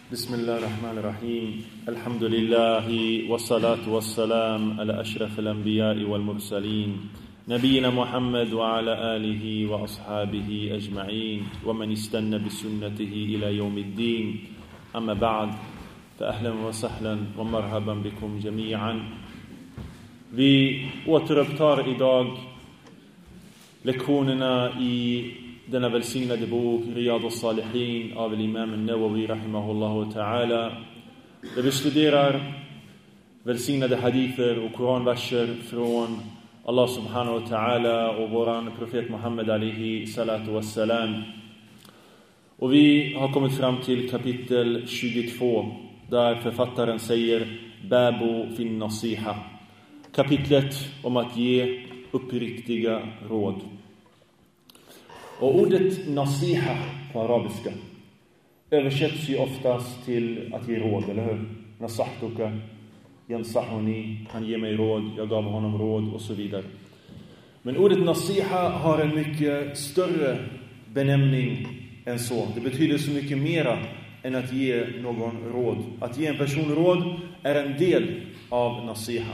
بسم الله الرحمن الرحيم الحمد لله والصلاة والسلام على أشرف الأنبياء والمرسلين نبينا محمد وعلى آله وأصحابه أجمعين ومن استنى بسنته إلى يوم الدين أما بعد فأهلا وسهلا ومرحبا بكم جميعا. Vi återupptar idag lektionerna i denna välsignade bok Riyad al-Salihin av Imam al-Nawawi rahimahullahu ta'ala, där vi studerar välsignade hadither och koranverser från Allah subhanahu wa ta'ala och våran profet Muhammad alihi salatu wassalam. Och vi har kommit fram till kapitel 22 där författaren säger Babu fin nasiha, kapitlet om att ge uppriktiga råd. Och ordet nasiha på arabiska översätts ju oftast till att ge råd, eller hur? Nasahtuka, yansahuni, han ger mig råd, jag gav honom råd och så vidare. Men ordet nasiha har en mycket större benämning än så. Det betyder så mycket mera än att ge någon råd. Att ge en person råd är en del av nasiha.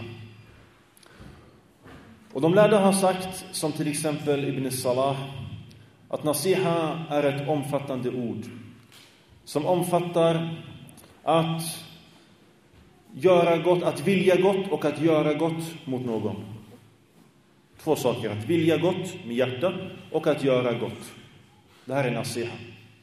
Och de lärda har sagt, som till exempel Ibn Salah, att nasiha är ett omfattande ord som omfattar att göra gott, att vilja gott och att göra gott mot någon. Två saker, att vilja gott med hjärtat och att göra gott. Det här är nasiha.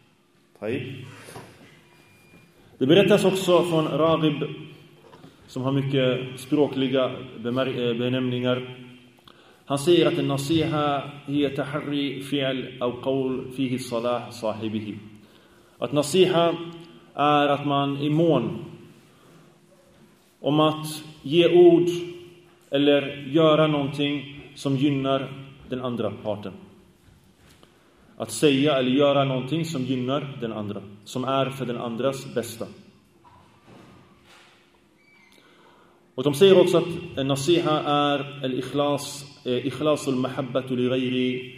Det berättas också från Raghib, som har mycket språkliga benämningar. Han säger att en nasiha är tahri fi'l aw qawl fihi salah sahibihi. Att nasiha är att man är mån om att ge ord eller göra någonting som gynnar den andra parten. Att säga eller göra någonting som gynnar den andra, som är för den andras bästa. Och de säger också att en nasiha är ikhlasul mahabbatu li ghayri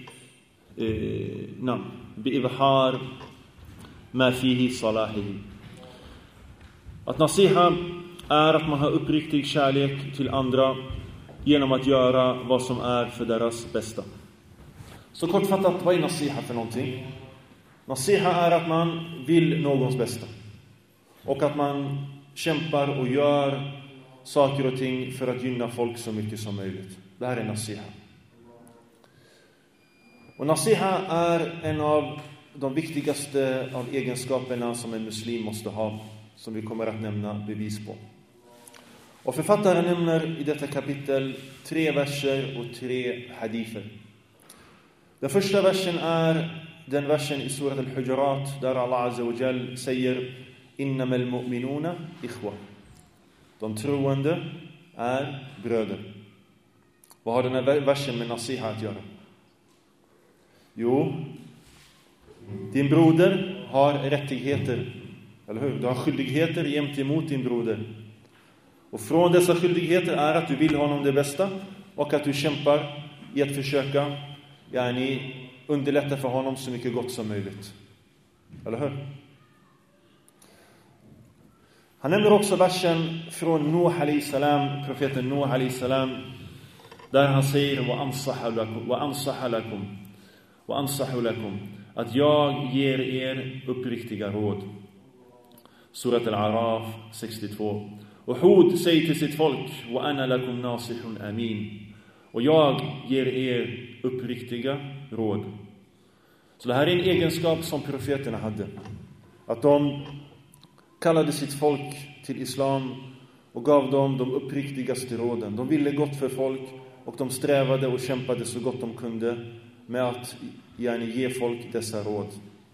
bi'ibhar ma fihi salahihi. Att nasiha är att man har uppriktig kärlek till andra genom att göra vad som är för deras bästa. Så kortfattat, vad är nasiha för någonting? Nasiha är att man vill någons bästa. Och att man kämpar och gör saker och ting för att gynna folk så mycket som möjligt. Det här är nasiha. Och nasiha är en av de viktigaste av egenskaperna som en muslim måste ha, som vi kommer att nämna bevis på. Och författaren nämner i detta kapitel 3 verser och 3 hadither. Den första versen är den versen i surat al-Hujurat där Allah azza wa jall säger innamal mu'minuna ikhwa. De troende är bröder. Vad har den här versen med nasiha att göra? Jo, din broder har rättigheter, eller hur? Du har skyldigheter gentemot din broder. Och från dessa skyldigheter är att du vill honom det bästa och att du kämpar i att försöka underlätta för honom så mycket gott som möjligt. Eller hur? Han nämner också versen från Nuh alayhi salam, profeten Nuh alayhi salam, där han säger wa ansahu lakum, att jag ger er uppriktiga råd. Surat al-Araf 62. Och Hud säger till sitt folk wa ana lakum nasihun amin, och jag ger er uppriktiga råd. Så det här är en egenskap som profeterna hade, att de kallade sitt folk till islam och gav dem de uppriktigaste råden. De ville gott för folk och de strävade och kämpade så gott de kunde med att ge folk dessa råd.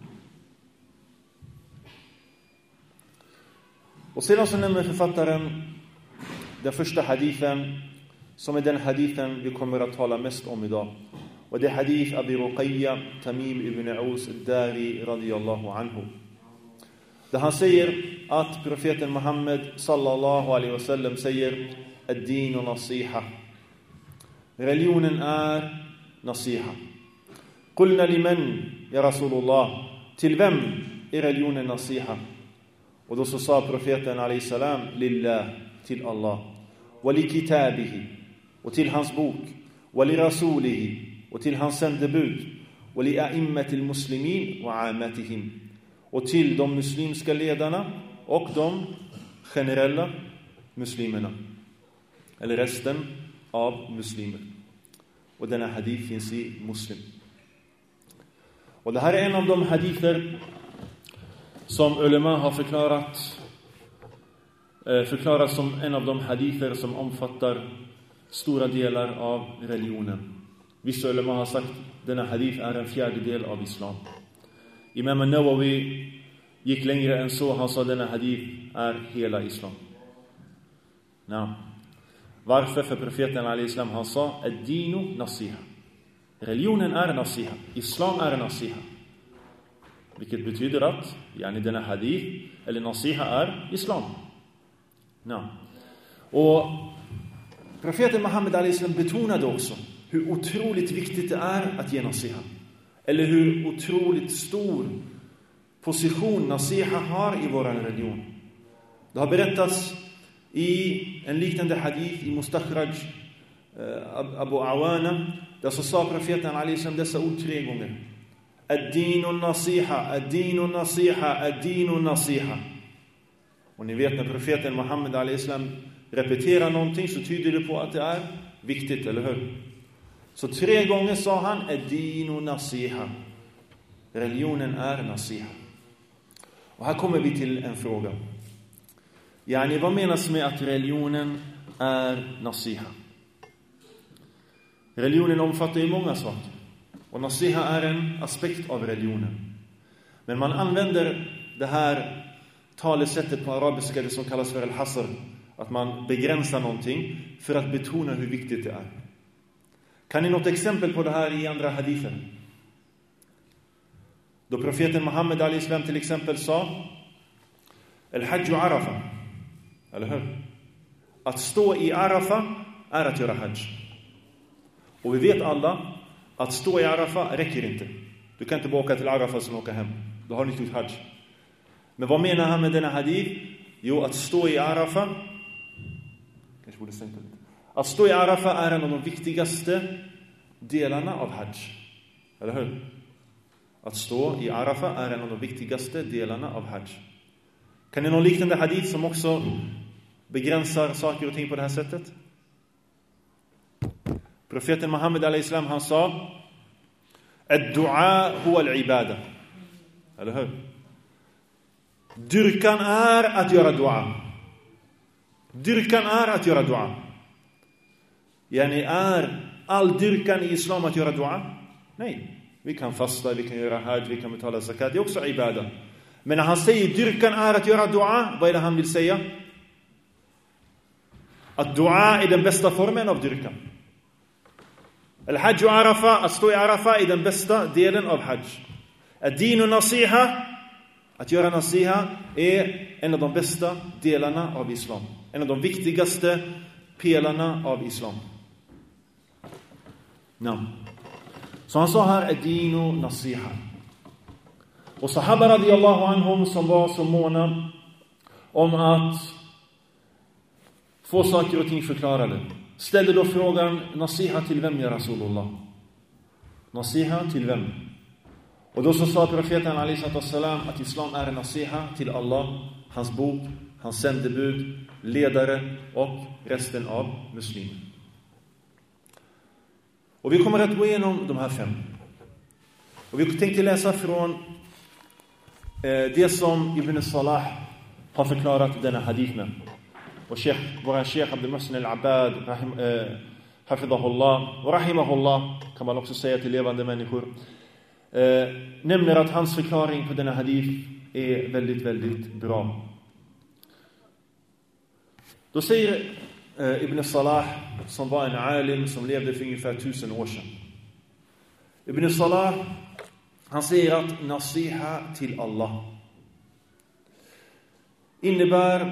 Och sedan så nämner författaren den första hadithen, som är den hadithen vi kommer att tala mest om idag. Och det är hadith Abi Ruqayya Tamim ibn Aus al-Dari radiyallahu anhu. Där han säger att profeten Muhammad sallallahu alaihi wasallam säger ad-din nasiha. Religionen är nasiha. Qulna liman ya Rasulullah, till vem är religionen nasiha? Och då så sa profeten alayhi salam lillah, till Allah, wa li kitabihi, och till hans bok, wa li rasulihi, och till hans sändebud, wa li a'immatil muslimin wa 'amatihim, och till de muslimska ledarna och de generella muslimerna, eller resten av muslimer. Och denna hadith finns i Muslim. Och det här är en av de hadither som ulema har förklarat som en av de hadither som omfattar stora delar av religionen. Vissa ulema har sagt att denna hadith är en fjärdedel av islam. Imam al-Nawawi gick längre än så. Han sa att denna hadith är hela islam. Varför? För profeten al-Islam, han sa ad-dinu nasiha. Religionen är nasiha. Islam är nasiha. Vilket betyder att denna hadith eller nasiha är islam. Och profeten Muhammed al-Islam betonade också hur otroligt viktigt det är att ge nasiha. Eller hur otroligt stor position nasiha har i vår religion. Det har berättats i en liknande hadith i Mustakhraj Abu Awana, där så sa profeten al-Islam dessa ord 3 gånger. Ad-dinu nasiha, ad-dinu nasiha, ad-dinu nasiha. Och ni vet, när profeten Muhammed al-Islam repeterar någonting så tyder det på att det är viktigt, eller hur? Så 3 gånger sa han ad-dinu nasiha. Religionen är nasiha. Och här kommer vi till en fråga. Vad menas med att religionen är nasiha? Religionen omfattar ju många saker. Och nasiha är en aspekt av religionen. Men man använder det här talesättet på arabiska, det som kallas för al-hasr. Att man begränsar någonting för att betona hur viktigt det är. Kan ni något exempel på det här i andra hadither? Då profeten Muhammed al-Islam till exempel sa al-hajju arafa. Eller hur? Att stå i Arafa är att göra hajj. Och vi vet alla att stå i Arafa räcker inte. Du kan inte bara åka till Arafa som åka hem. Då har ni inte gjort hajj. Men vad menar han med denna hadith? Jo, att stå i Arafa, kanske borde sänka lite. Att stå i Arafa är en av de viktigaste delarna av hajj. Eller hur? Att stå i Arafa är en av de viktigaste delarna av hajj. Kan ni någon liknande hadith som också begränsar saker och ting på det här sättet? Profeten Muhammed al-Islam, han sa ad-du'a huwa al-ibada. Eller hur? Dyrkan är att göra dua. Dyrkan är att göra dua. Är all dyrkan i islam att göra dua? Nej. Vi kan fasta, vi kan göra hajj, vi kan betala zakat. Det är också ibada. Men när han säger dyrkan är att göra dua, vad är det han vill säga? Att dua är den bästa formen av dyrkan. Al-hajj arafa, att stå i Arafa, är den bästa delen av hajj. Ad-dinu nasiha, att göra nasiha, är en av de bästa delarna av islam. En av de viktigaste pelarna av islam. Så han sa här ad-dinu nasiha. Och sahaba radiyallahu anhum, som var så måna om att få saker och ting förklarade, ställde då frågan: nasiha till vem, ya Rasulullah? Nasiha till vem? Och då så sa profeten alayhi salam att islam är nasiha till Allah, hans bok, hans sändebud, ledare och resten av muslimer. Och vi kommer att gå igenom de här 5. Och vi tänkte läsa från det som Ibn Salah har förklarat denna hadith med. Och vår Sheikh Abdul Muhsin al-Abbad hafidhahullah och rahimahullah, kan man också säga till levande människor, nämner att hans förklaring på denna hadith är väldigt, väldigt bra. Då säger Ibn Salah, som var en alim som levde för ungefär 1000 år sedan. Ibn Salah, han säger att nasiha till Allah innebär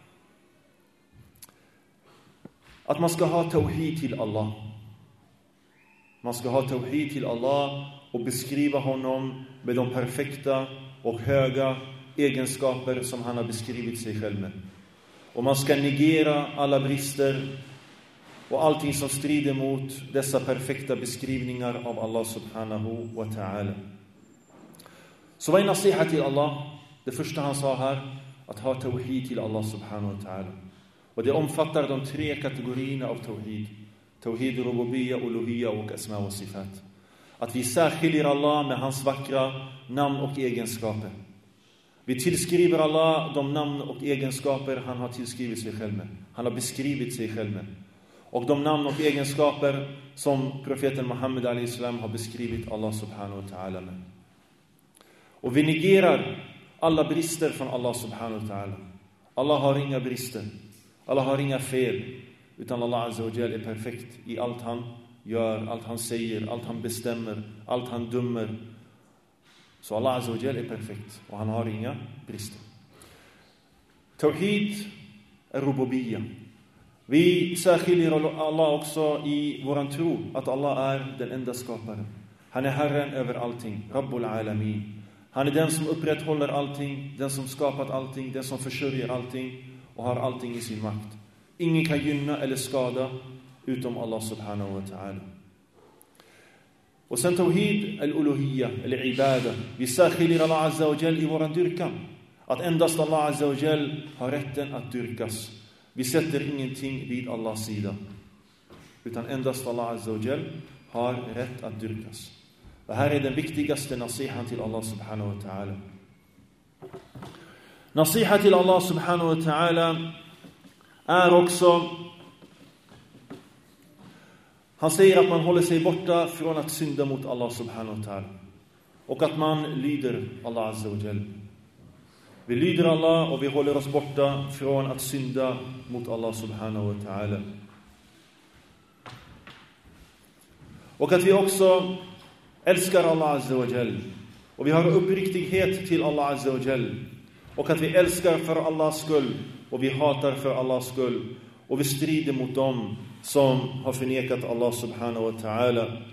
att man ska ha tawhid till Allah. Man ska ha tawhid till Allah och beskriva honom med de perfekta och höga egenskaper som han har beskrivit sig själv med. Och man ska negera alla brister och allting som strider mot dessa perfekta beskrivningar av Allah subhanahu wa ta'ala. Så vad är nasiha till Allah? Det första han sa här, att ha tawhid till Allah subhanahu wa ta'ala. Och det omfattar de 3 kategorierna av tawhid. Tawhid, rububiyya, uluhiyya och asma wa sifat. Att vi särskiljer Allah med hans vackra namn och egenskaper. Vi tillskriver Allah de namn och egenskaper han har tillskrivit sig själv med. Han har beskrivit sig själv med. Och de namn och egenskaper som profeten Muhammed a.s. har beskrivit Allah subhanahu wa ta'ala med. Och vi negerar alla brister från Allah subhanahu wa ta'ala. Allah har inga brister. Allah har inga fel. Utan Allah azza wa jal är perfekt i allt han gör, allt han säger, allt han bestämmer, allt han dömer. Så Allah azza wa jal är perfekt och han har inga brister. Tawhid är rububiyya. Vi särskiljer Allah också i våran tro att Allah är den enda skaparen. Han är herren över allting, Rabbul Alamin. Han är den som upprätthåller allting, den som skapat allting, den som försörjer allting och har allting i sin makt. Ingen kan gynna eller skada utom Allah subhanahu wa ta'ala. Och sen tawhid al-uluhiyya, eller ibada. Vi särskiljer Allah azza wa jal i våran dyrkan. Att endast Allah azza wa jal har rätten att dyrkas. Vi sätter ingenting vid Allahs sida. Utan endast Allah azza wa jal har rätt att dyrkas. Och här är den viktigaste nasihan till Allah subhanahu wa ta'ala. Nasiha till Allah subhanahu wa ta'ala är också, han säger att man håller sig borta från att synda mot Allah subhanahu wa ta'ala. Och att man lyder Allah azza wa jal. Vi lyder Allah och vi håller oss borta från att synda mot Allah subhanahu wa ta'ala. Och att vi också älskar Allah azza wa jal. Och vi har uppriktighet till Allah azza wa jal. Och att vi älskar för Allahs skull. Och vi hatar för Allahs skull. Och vi strider mot dem som har förnekat Allah subhanahu wa ta'ala.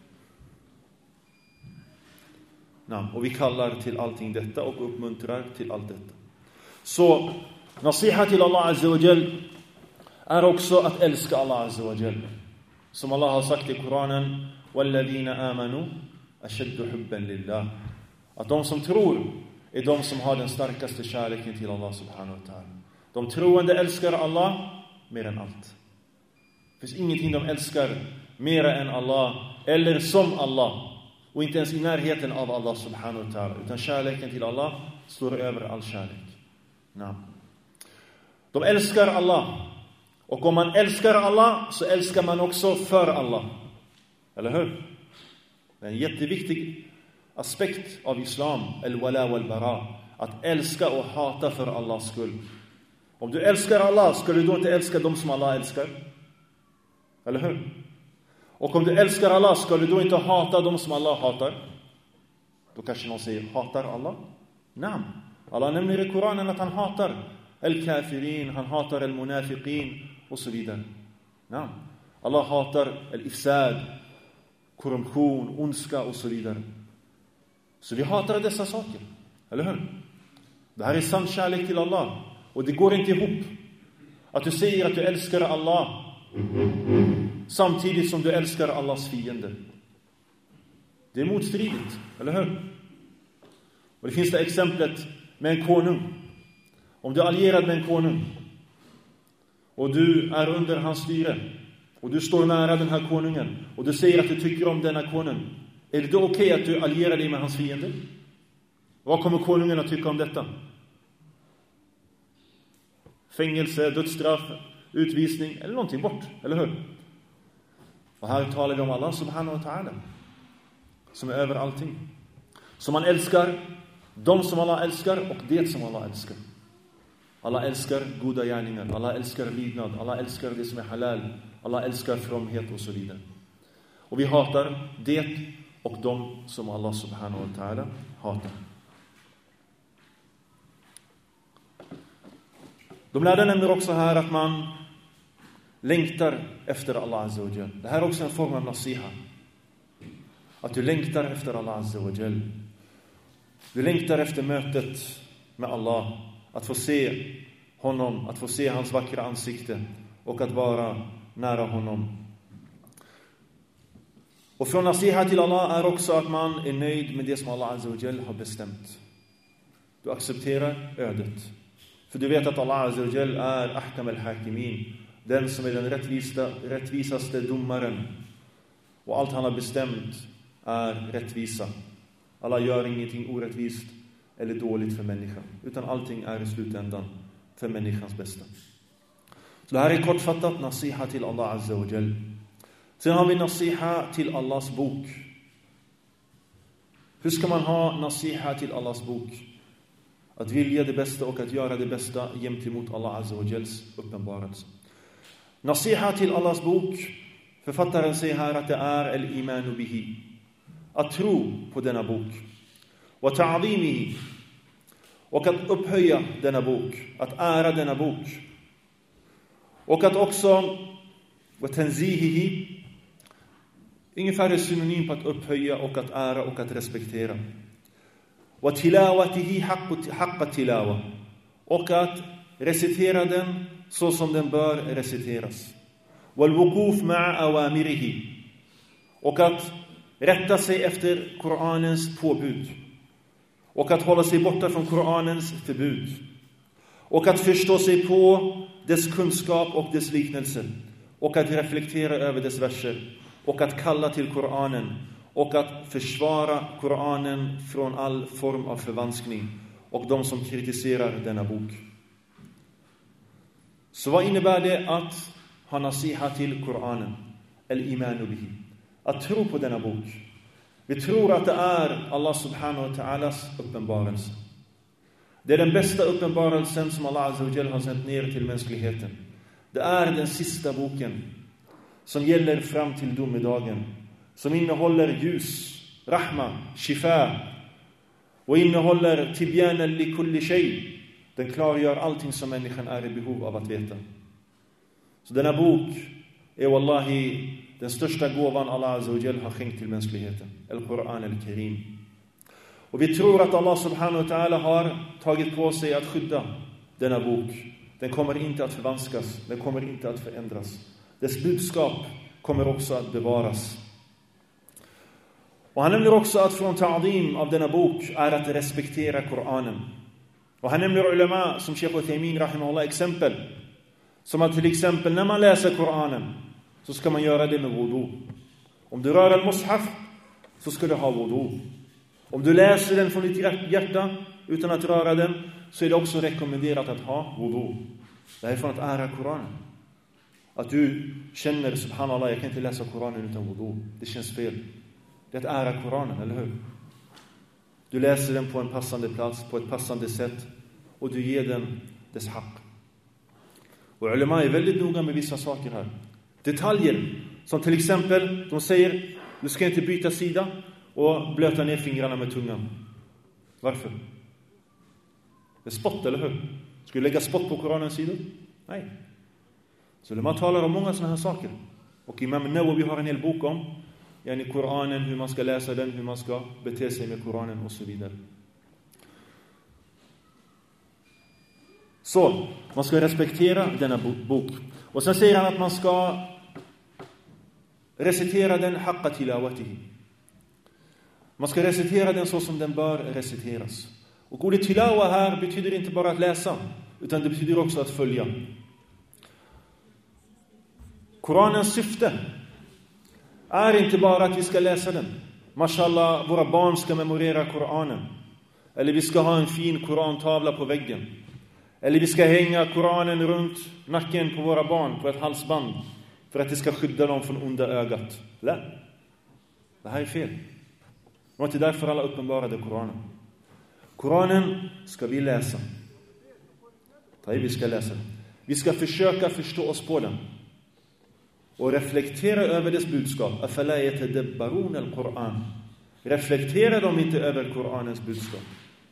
Och vi kallar till allting detta och uppmuntrar till allt detta. Så nasiha till Allah azza wa jal är också att älska Allah azza wa jal. Som Allah har sagt i Koranen, وَالَّذِينَ آمَنُوا أَشَدُّ حُبًّا لِلَّهِ. Att de som tror är de som har den starkaste kärleken till Allah subhanahu wa ta'ala. De troende älskar Allah mer än allt. Det finns ingenting de älskar mer än Allah eller som Allah. Och inte ens i närheten av Allah subhanahu wa ta'ala. Utan kärleken till Allah står över all kärlek. De älskar Allah. Och om man älskar Allah så älskar man också för Allah. Eller hur? Det är en jätteviktig aspekt av islam. Al-wala wal-bara. Att älska och hata för Allahs skull. Om du älskar Allah, ska du då inte älska dem som Allah älskar? Eller hur? Och om du älskar Allah, ska du då inte hata dem som Allah hatar? Då kanske någon säger, hatar Allah? Nej. Allah nämner i Koranen att han hatar al-kafirin, han hatar al-munafiqin och så vidare. Nej. Allah hatar al-ifsad, korruption, ondska och så vidare. Så vi hatar dessa saker. Eller hur? Det här är sann kärlek till Allah. Och det går inte ihop att du säger att du älskar Allah samtidigt som du älskar Allahs fiender. Det är motstridigt, eller hur? Och det finns det exemplet med en konung. Om du är allierad med en konung och du är under hans styre och du står nära den här konungen och du säger att du tycker om denna konung, är det då okej att du allierar dig med hans fiender? Vad kommer konungen att tycka om detta? Fängelse, dödsstraff, utvisning eller någonting bort, eller hur? Och här talar vi om Allah subhanahu wa ta'ala som är över allting. Som man älskar, de som Allah älskar och det som Allah älskar. Allah älskar goda gärningar, Allah älskar lydnad, Allah älskar det som är halal, Allah älskar fromhet och så vidare. Och vi hatar det och de som Allah subhanahu wa ta'ala hatar. De lärde nämner också här att man längtar efter Allah azza wa jal. Det här är också en form av nasiha. Att du längtar efter Allah azza wa jal. Du längtar efter mötet med Allah. Att få se honom, att få se hans vackra ansikte och att vara nära honom. Och från nasiha till Allah är också att man är nöjd med det som Allah Azza wa Jal har bestämt. Du accepterar ödet. För du vet att Allah Azza wa Jal är ahkam al-hakimin, den som är den rättvisaste domaren. Och allt han har bestämt är rättvisa. Allah gör ingenting orättvist eller dåligt för människan, utan allting är i slutändan för människans bästa. Så det här är kortfattat nasiha till Allah Azza wa Jal. Sen har vi nasiha till Allahs bok. Hur ska man ha nasiha till Allahs bok? Att vilja det bästa och att göra det bästa gentemot Allah Azza wa Jals uppenbarelse. Nasiha till Allahs bok, författaren säger här att det är al-imanu bihi. Att tro på denna bok. Wa ta'zimihi. Och att upphöja denna bok. Att ära denna bok. Och att också wa tanzihihi. Ungefär är synonym på att upphöja och att ära och att respektera. Wa tilawatihi haqqa tilawa. Och att recitera den så som den bör reciteras. Wal wuquf ma'a awamirihi. Och att rätta sig efter Koranens påbud. Och att hålla sig borta från Koranens förbud. Och att förstå sig på dess kunskap och dess liknelser. Och att reflektera över dess verser. Och att kalla till Koranen. Och att försvara Koranen från all form av förvanskning. Och de som kritiserar denna bok. Så vad innebär det att ha nasiha till Koranen? Al-imanu bihi. Att tro på denna bok. Vi tror att det är Allah subhanahu wa ta'alas uppenbarelse. Det är den bästa uppenbarelsen som Allah Azza wa Jalla har sänt ner till mänskligheten. Det är den sista boken som gäller fram till domedagen. Som innehåller ljus, rahma, shifa. Och innehåller tibyanan li kulli shay. Den klargör allting som människan är i behov av att veta. Så denna bok är wallahi den största gåvan Allah Azza wa Jalla har skänkt till mänskligheten. Al-Quran al-Karim. Och vi tror att Allah subhanahu wa ta'ala har tagit på sig att skydda denna bok. Den kommer inte att förvanskas. Den kommer inte att förändras. Dess budskap kommer också att bevaras. Och han nämner också att från ta'zim av denna bok är att respektera Koranen. Och han nämner ulama som Sheikh Uthaymin rahimahullah exempel. Som att till exempel när man läser Koranen så ska man göra det med wudu. Om du rör al-mushaf så ska du ha wudu. Om du läser den från ditt hjärta utan att röra den så är det också rekommenderat att ha wudu. Det är från att ära Koranen. Att du känner subhanallah, jag kan inte läsa Koranen utan wudu. Det känns fel. Det är att ära Koranen, eller hur? Du läser den på en passande plats, på ett passande sätt. Och du ger den dess haq. Och ulema är väldigt noga med vissa saker här. Detaljer. Som till exempel, de säger, du ska inte byta sida och blöta ner fingrarna med tungan. Varför? Det är spott, eller hur? Ska du lägga spott på Koranens sidor? Nej. Så man talar om många sådana här saker. Och Imam Nawawi har en hel bok om i Koranen, hur man ska läsa den, hur man ska bete sig med Koranen och så vidare. Så, man ska respektera denna bok. Och sen säger han att man ska recitera den haqqa tilawatihi. Man ska recitera den så som den bör reciteras. Och ordet tilawa här betyder inte bara att läsa, utan det betyder också att följa. Koranens syfte är inte bara att vi ska läsa den. Mashallah, våra barn ska memorera Koranen. Eller vi ska ha en fin korantavla på väggen. Eller vi ska hänga Koranen runt nacken på våra barn på ett halsband. För att det ska skydda dem från onda ögat. Nej. Det här är fel. Det var inte därför alla uppenbarade Koranen. Koranen ska vi läsa. Vi ska läsa. Vi ska försöka förstå oss på den. Och reflektera över dess budskap. Afala yatadabbarun al-Quran. Reflektera de inte över Koranens budskap.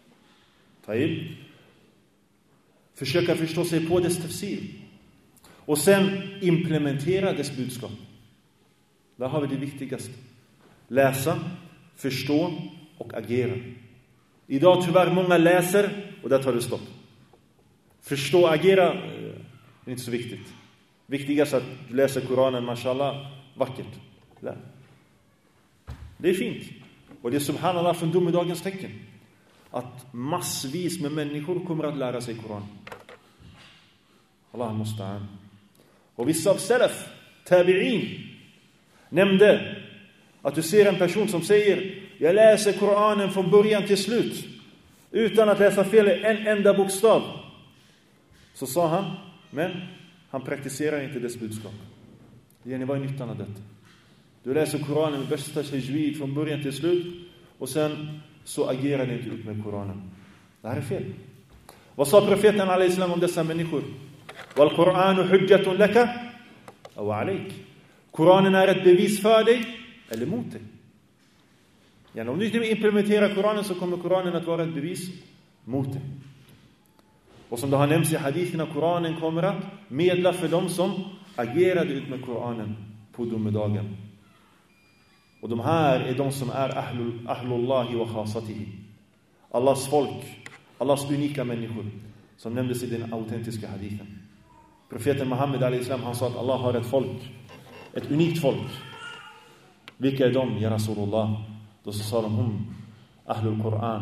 Försöka förstå sig på dess tafsir. Och sen implementera dess budskap. Där har vi det viktigaste. Läsa, förstå och agera. Idag tyvärr många läser och där tar det stopp. Förstå, agera är inte så viktigt. Viktigast att du läser Koranen, mashallah, vackert. Det är fint. Och det är subhanallah från domedagens tecken. Att massvis med människor kommer att lära sig Koranen. Allah musta'an. Och vissa av salaf, tabi'in, nämnde att du ser en person som säger: jag läser Koranen från början till slut utan att läsa fel en enda bokstav. Så sa han, men han praktiserar inte dess budskap. Vad är nyttan av detta? Du läser Koranen med bästa tajwid från början till slut och sen så agerar du inte ut med Koranen. Det här är fel. Vad sa profeten alayhi salam om dessa människor? Wal Qur'anu hujjatun laka aw alayk. Koranen är ett bevis för dig eller mot dig. Ja, om du inte implementerar Koranen så kommer Koranen att vara ett bevis mot dig. Och som det har nämnts i haditherna, Koranen kommer att medla för dem som agerade ut med Koranen på domedagen. Och de här är de som är ahlullahi wa khasatihi. Allahs folk, Allahs unika människor, som nämndes i den autentiska hadithen. Profeten Muhammed alayhi salam, han sa att Allah har ett folk, ett unikt folk. Vilka är de, ja Rasulullah? Då sa de ahlul Koran.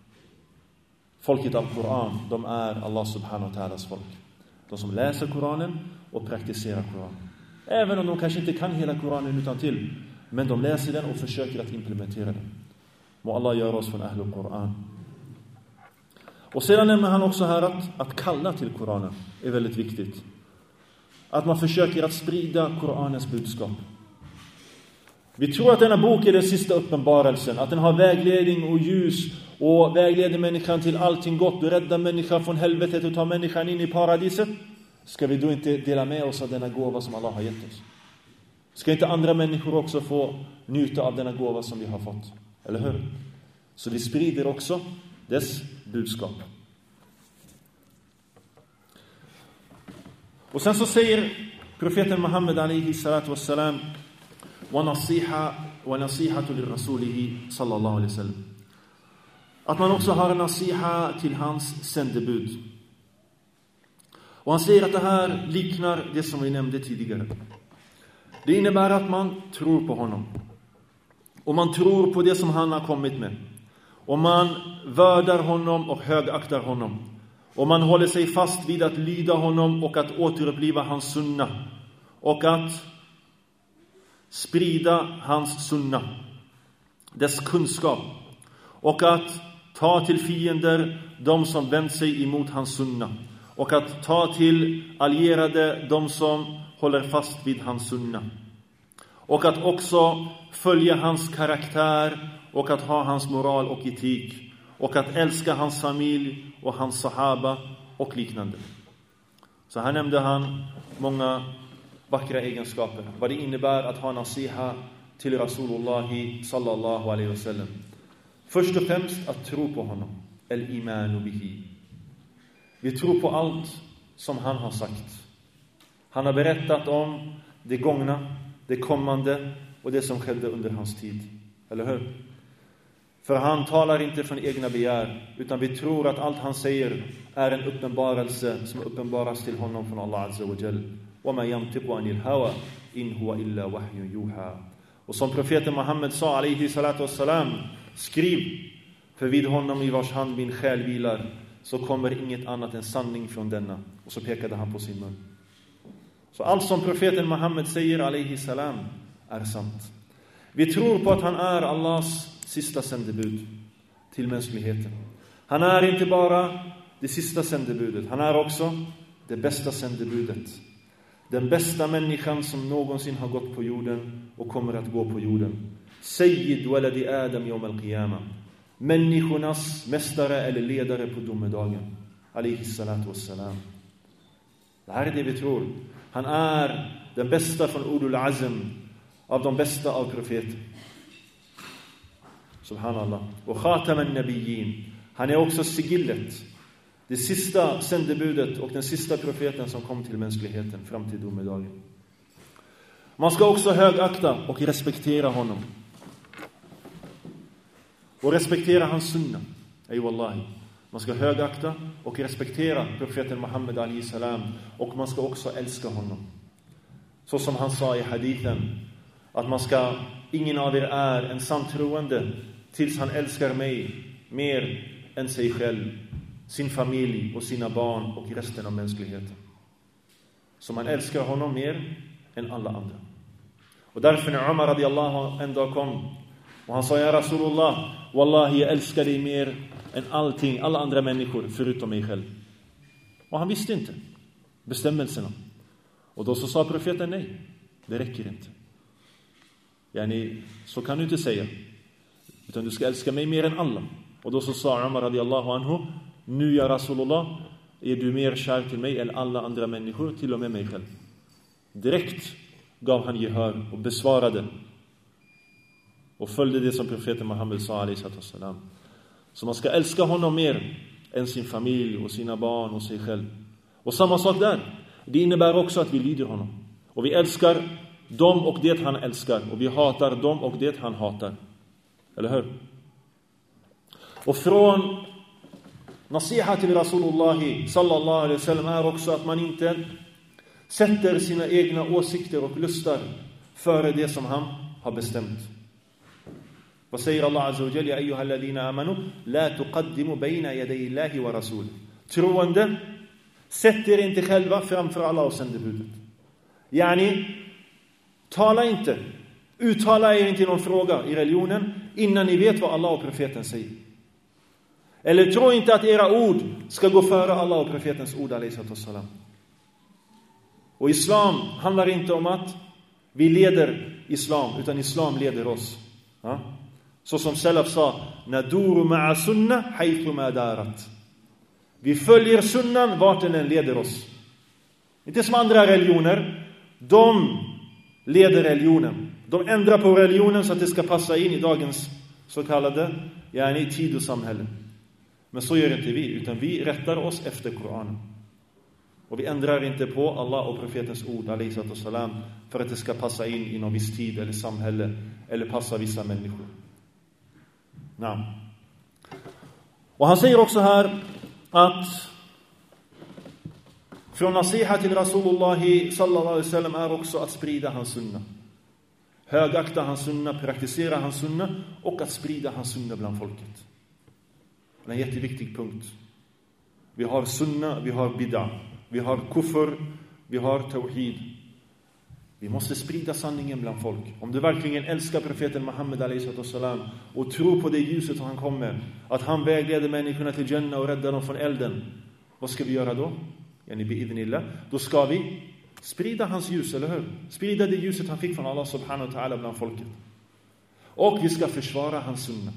Folket av Koran, de är Allah subhanahu wa ta'alas folk. De som läser Koranen och praktiserar Koranen. Även om de kanske inte kan hela Koranen utan till, men de läser den och försöker att implementera den. Må Allah göra oss från ahlul Koran. Och sedan nämner han också här att kalla till Koranen är väldigt viktigt. Att man försöker att sprida Koranens budskap. Vi tror att denna bok är den sista uppenbarelsen. Att den har vägledning och ljus och vägleder människan till allting gott och räddar människan från helvetet och tar människan in i paradiset. Ska vi då inte dela med oss av denna gåva som Allah har gett oss? Ska inte andra människor också få njuta av denna gåva som vi har fått? Eller hur? Så vi sprider också dess budskap. Och sen så säger profeten Muhammed alayhi salatu wassalam wa nasihatu lirrasulihi sallallahu alayhi wasallam. Att man också har en nasiha till hans sändebud. Och han säger att det här liknar det som vi nämnde tidigare. Det innebär att man tror på honom. Och man tror på det som han har kommit med. Och man värdar honom och högaktar honom. Och man håller sig fast vid att lyda honom och att återuppliva hans sunna. Och att sprida hans sunna. Dess kunskap. Och att ta till fiender de som vänt sig emot hans sunna. Och att ta till allierade de som håller fast vid hans sunna. Och att också följa hans karaktär och att ha hans moral och etik. Och att älska hans familj och hans sahaba och liknande. Så här nämnde han många vackra egenskaper. Vad det innebär att ha nasiha till Rasulullah sallallahu alaihi wasallam. Först och främst att tro på honom. El-imanu bihi. Vi tror på allt som han har sagt. Han har berättat om det gångna, det kommande och det som skedde under hans tid. Eller hur? För han talar inte från egna begär, utan vi tror att allt han säger är en uppenbarelse som uppenbaras till honom från Allah azza wa jall. Wa ma yantiqu anil hawa in huwa illa wahyun yuha. Och som profeten Muhammed sa alayhi salatu wassalam, skriv, för vid honom i vars hand min själ vilar, så kommer inget annat än sanning från denna. Och så pekade han på sin mun. Så allt som profeten Muhammed säger alayhi salam är sant. Vi tror på att han är Allahs sista sändebud till mänskligheten. Han är inte bara det sista sändebudet. Han är också det bästa sändebudet. Den bästa människan som någonsin har gått på jorden och kommer att gå på jorden. Sayyid waladi Adam yawm al-qiyamah. Människornas mästare eller ledare på domedagen. Alayhi salatu wassalam. Det här är det vi tror. Han är den bästa från Ulul Azm, av de bästa av profeter. Subhanallah. Och khataman nabiyyin. Han är också sigillet. Det sista sändebudet och den sista profeten som kom till mänskligheten fram till domedagen. Man ska också högakta och respektera honom. Och respektera hans sunna. Ej wallahi. Man ska högakta och respektera profeten Muhammed alayhi salam. Och man ska också älska honom. Så som han sa i hadithen. Att ingen av er är en santroende tills han älskar mig mer än sig själv, sin familj och sina barn och resten av mänskligheten. Så man älskar honom mer än alla andra. Och därför när Umar radiyallahu en dag kom och han sa: Ja Rasulullah, wallahi jag älskar dig mer än allting, alla andra människor förutom mig själv. Och han visste inte bestämmelserna. Och då så sa profeten: nej, det räcker inte. Så kan du inte säga. Utan du ska älska mig mer än alla. Och då så sa Umar radiyallahu anhu: nu ja Rasulullah, är du mer kär till mig än alla andra människor, till och med mig själv. Direkt gav han gehör och besvarade och följde det som profeten Muhammed sa alayhi salam. Så man ska älska honom mer än sin familj och sina barn och sig själv. Och samma sak där. Det innebär också att vi lyder honom. Och vi älskar dem och det han älskar. Och vi hatar dem och det han hatar. Eller hur? Och från nasiha till Rasulullah sallallahu alaihi wasallam är också att man inte sätter sina egna åsikter och lustar före det som han har bestämt. Vad säger Allah azza wa jalla: ja ayyuhalladhina amanu la tuqaddimu bayna yaday Allahi wa rasul. Troende, sätt er inte själva framför Allah och sändebudet. Uttala er inte någon fråga i religionen innan ni vet vad Allah och profeten säger. Eller tro inte att era ord ska gå före Allah och profetens ord alayhi salam. Och islam handlar inte om att vi leder islam, utan islam leder oss. Ja? Så som Salaf sa: naduru ma'a sunna haythu ma darat. Vi följer sunnan vart den än leder oss. Inte som andra religioner. De leder religionen. De ändrar på religionen så att det ska passa in i dagens så kallade tid och samhälle. Men så gör inte vi, utan vi rättar oss efter Koranen. Och vi ändrar inte på Allah och profetens ord alayhi salam för att det ska passa in i någon viss tid eller samhälle eller passa vissa människor. Nej. Och han säger också här att från nasiha till Rasulullah sallallahu alaihi wasallam är också att sprida hans sunna. Högakta hans sunna, praktisera hans sunna och att sprida hans sunna bland folket. Det är en jätteviktig punkt. Vi har sunna, vi har bid'a, vi har kufr, vi har tawhid. Vi måste sprida sanningen bland folk. Om du verkligen älskar profeten Muhammed alayhi salam och tror på det ljuset han kommer, att han vägleder människorna till Jannah och räddar dem från elden, vad ska vi göra då? Då ska vi sprida hans ljus, eller hur? Sprida det ljuset han fick från Allah subhanahu wa ta'ala bland folket. Och vi ska försvara hans sunna.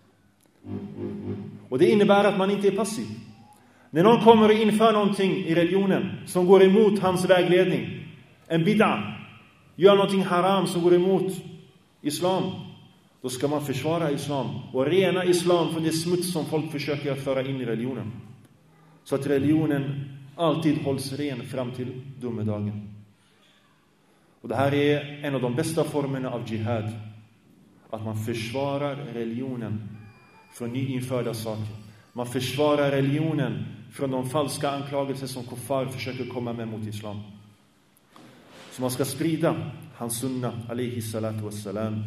Och det innebär att man inte är passiv. När någon kommer och inför någonting i religionen som går emot hans vägledning, en bid'a, gör någonting haram som går emot islam, då ska man försvara islam och rena islam från det smuts som folk försöker föra in i religionen. Så att religionen alltid hålls ren fram till domedagen. Och det här är en av de bästa formerna av jihad. Att man försvarar religionen från nyinförda saker. Man försvarar religionen från de falska anklagelser som kuffar försöker komma med mot islam. Så man ska sprida hans sunna alayhi salatu wassalam.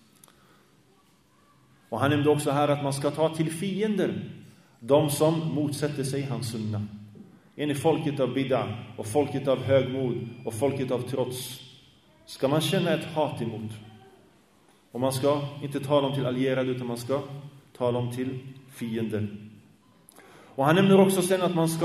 Och han nämnde också här att man ska ta till fiender de som motsätter sig hans sunna. En i folket av bid'a och folket av högmod och folket av trots ska man känna ett hat emot. Och man ska inte ta dem till allierade, utan man ska ta dem till fiender. Och han nämner också sen att man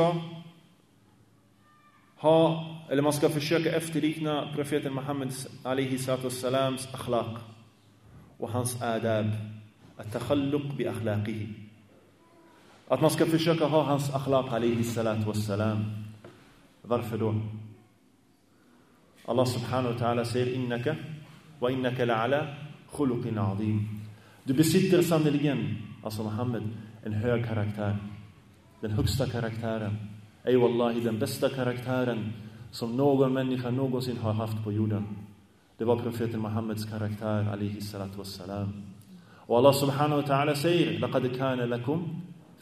ska försöka efterlikna profeten Muhammed alayhi salams akhlaq och hans adab, at-takhalluq bi akhlaqihi. Att man ska försöka ha hans akhlaq alayhi salatu wassalam. Varför då? Allah subhanahu wa ta'ala säger: innaka la'ala khuluqin azim. Du besitter sannoliken, alltså Muhammed, en hög karaktär. Den högsta karaktären. Ej wallahi, den bästa karaktären som någon människa någonsin har haft på jorden. Det var profeten Muhammeds karaktär alayhi salatu wassalam. Och Allah subhanahu wa ta'ala säger: laqad kana lakum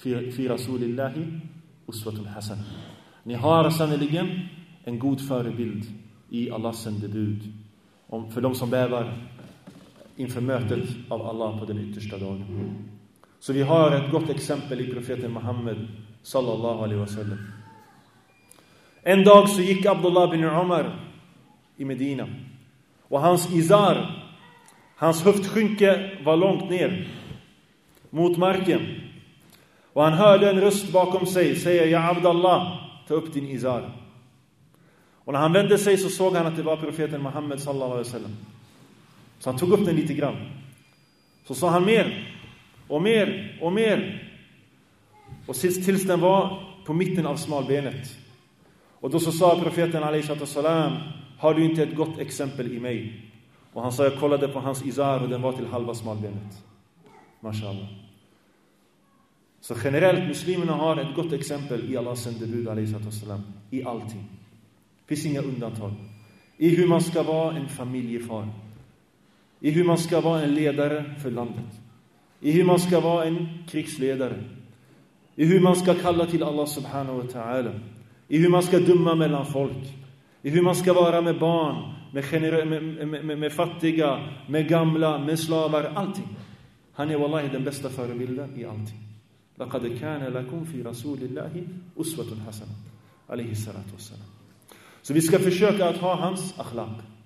fi rasulillahi uswatun hasan. Ni har sannoliken en god förebild i Allahs sändebud för de som bävar inför mötet av Allah på den yttersta dagen. Så vi har ett gott exempel i profeten Muhammed sallallahu alaihi wasallam. En dag så gick Abdullah bin Umar i Medina och hans izar, hans höftskynke var långt ner mot marken. Och han hörde en röst bakom sig säga: Ja Abdullah, ta upp din izar. Och när han vände sig så såg han att det var profeten Muhammed sallallahu alaihi wasallam. Så han tog upp den lite grann. Så sa han mer och mer och mer. Och tills den var på mitten av smalbenet. Och då så sa profeten alaihi salam: har du inte ett gott exempel i mig? Och han sa: jag kollade på hans izar och den var till halva smalbenet. Mashallah. Så generellt muslimerna har ett gott exempel i Allahs sändebud alaihi salam. I allting. Det finns inga undantag. I hur man ska vara en familjefar. I hur man ska vara en ledare för landet. I hur man ska vara en krigsledare. I hur man ska kalla till Allah subhanahu wa ta'ala. I hur man ska döma mellan folk. I hur man ska vara med barn, med fattiga, med gamla, med slavar, allting. Han är wallahi den bästa förebilden i allting. لَقَدْ كَانَ لَكُمْ فِي رَسُولِ اللَّهِ أُسْوَةٌ حَسَنَةٌ عليه الصلاة والسلام. Så vi ska försöka att ha hans akhlaq.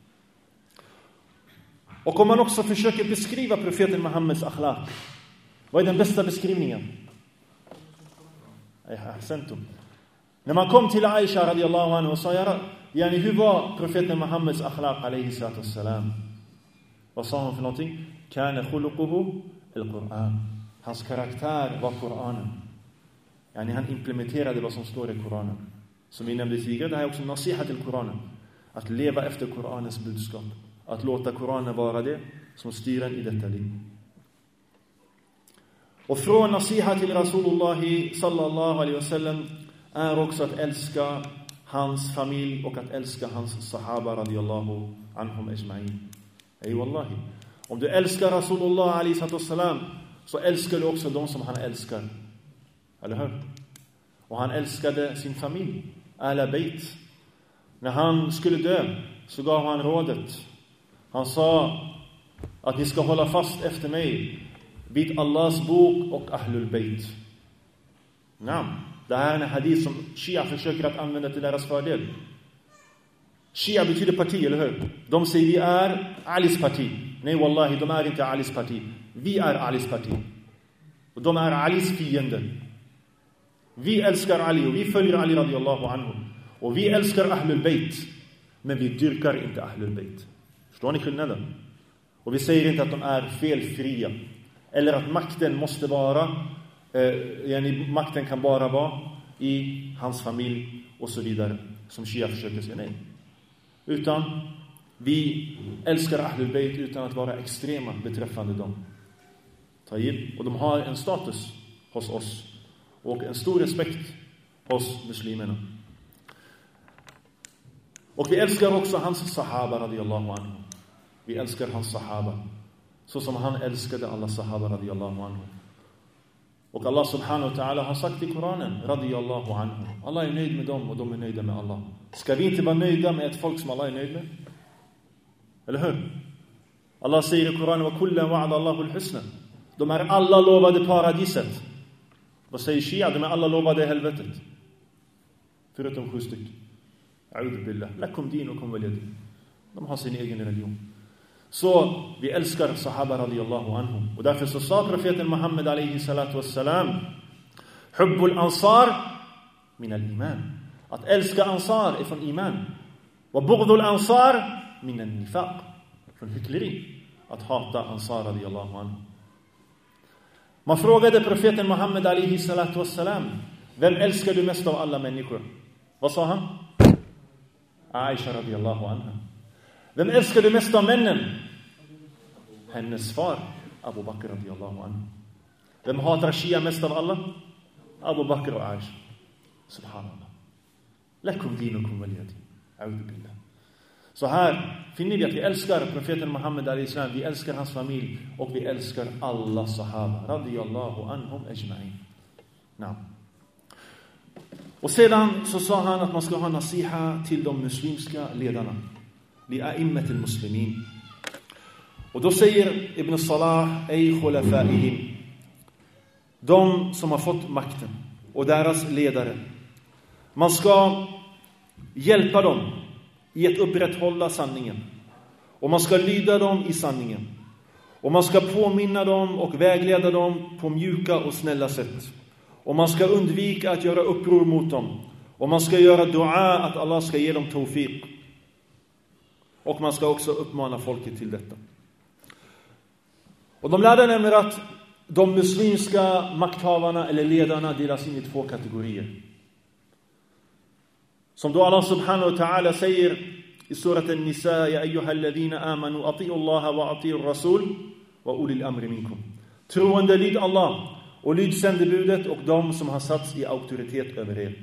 Och om man också försöker beskriva profeten Muhammeds akhlaq, vad är den bästa beskrivningen? När man kom till Aisha radiyallahu anhu och sa: yani, hur var profeten Muhammeds akhlaq alayhi salatu wassalam? Vad sa hon för någonting? Kana khuluquhu al-Qur'an. Hans karaktär var Koranen. Yani, han implementerade vad som står i Koranen. Som vi nämnde tidigare, det här är också nasiha till Koranen. Att leva efter Koranens budskap. Att låta Koranen vara det som styr en i detta liv. Och från nasiha till Rasulullah sallallahu alaihi wasallam är också att älska hans familj och att älska hans sahaba radiyallahu anhum ajma'in. Ey wallahi. Om du älskar Rasulullah alaihi wasallam så älskar du också de som han älskar. Eller hur? Och han älskade sin familj. Ala Beit. När han skulle dö så gav han rådet. Han sa att ni ska hålla fast efter mig vid Allahs bok och Ahlul Beit. Naam. Det här är en hadith som Shia försöker att använda till deras fördel. Shia betyder parti, eller hur? De säger vi är Alis parti. Nej, wallahi, de är inte Alis parti. Vi är Alis parti. Och de är Alis fiender. Vi älskar Ali och vi följer Ali radiyallahu anhu. Och vi älskar Ahlul Beit. Men vi dyrkar inte Ahlul Beit. Förstår ni skillnaden? Och vi säger inte att de är felfria. Eller att makten måste vara makten kan bara vara i hans familj och så vidare. Som Shia försöker säga nej. Utan vi älskar Ahlul Beit utan att vara extrema beträffande dem. Och de har en status hos oss. Och en stor respekt hos muslimerna. Och vi älskar också hans sahaba radiyallahu anhu. Vi älskar hans sahaba. Så som han älskade alla sahaba radiyallahu anhu. Och Allah subhanahu wa ta'ala har sagt i Koranen radiyallahu anhu. Allah är nöjd med dem och de är nöjda med Allah. Ska vi inte vara nöjda med ett folk som Allah är nöjd med? Eller hur? Allah säger i Koranen wa kullan wa'ada Allahu al-husna. De är alla lovade paradiset. Vad säger Shia? De är alla lovade helvetet. Förutom 7 stycken. A'udhu billah. Lakum dinukum waliyadin. De har sin egen religion. Så vi älskar sahaba radiyallahu anhum. Och därför så sa profeten Muhammed alayhi salatu wassalam: Hubbul ansar min al-iman. Att älska ansar är från iman. Wa bughdul ansar min al-nifaq. Från hyckleri. Att hata ansar radiyallahu anhum. Man frågade profeten Muhammed alayhi salatu wassalam: vem älskar du mest av alla människor? Vad sa han? Aisha radiyallahu anha. Vem älskar du mest av männen? Hennes far, Abu Bakr radiyallahu anhu. Vem hatar Shia mest av alla? Abu Bakr och Aisha. Subhanallah. Lakum dinukum waliyadin. A'udhu billah. Så här finner vi att vi älskar profeten Muhammed alayhi salam, vi älskar hans familj och vi älskar alla sahaba radiyallahu anhum ajma'in. Nej. Och sedan så sa han att man ska ha nasiha till de muslimska ledarna. Li a'immatil muslimin. Och då säger Ibn Salah, ej khulafaihim, de som har fått makten och deras ledare. Man ska hjälpa dem i att upprätthålla sanningen. Och man ska lyda dem i sanningen. Och man ska påminna dem och vägleda dem på mjuka och snälla sätt. Och man ska undvika att göra uppror mot dem. Och man ska göra dua att Allah ska ge dem tawfiq. Och man ska också uppmana folket till detta. Och de lärde nämner att de muslimska makthavarna eller ledarna delas in i 2 kategorier. Som då Allah subhanahu wa ta'ala säger i surat An-Nisa: Ya ayyuhalladhina amanu ati'u Allaha wa ati'ur rasul wa ulil amri minkum. Troende, lyd Allah och lyd sändebudet och de som har satts i auktoritet över er.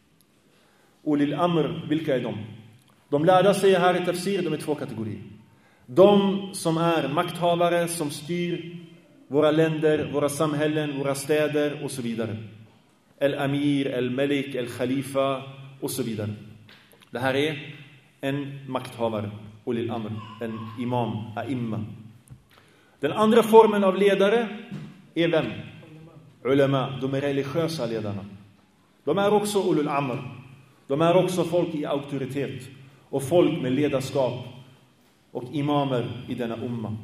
Ulil amr, vilka är de? De lärda säger här i tafsir, de är 2 kategorier. De som är makthavare som styr våra länder, våra samhällen, våra städer och så vidare. El-Amir, El-Malik, El-Khalifa och så vidare. Det här är en makthavare, ulil amr, en imam, a'imma. Den andra formen av ledare är vem? Ulama, de är religiösa ledarna. De är också ulul amr. De är också folk i auktoritet och folk med ledarskap och imamer i denna umma.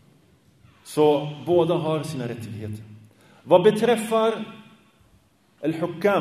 Så båda har sina rättigheter. Vad beträffar al-hukam,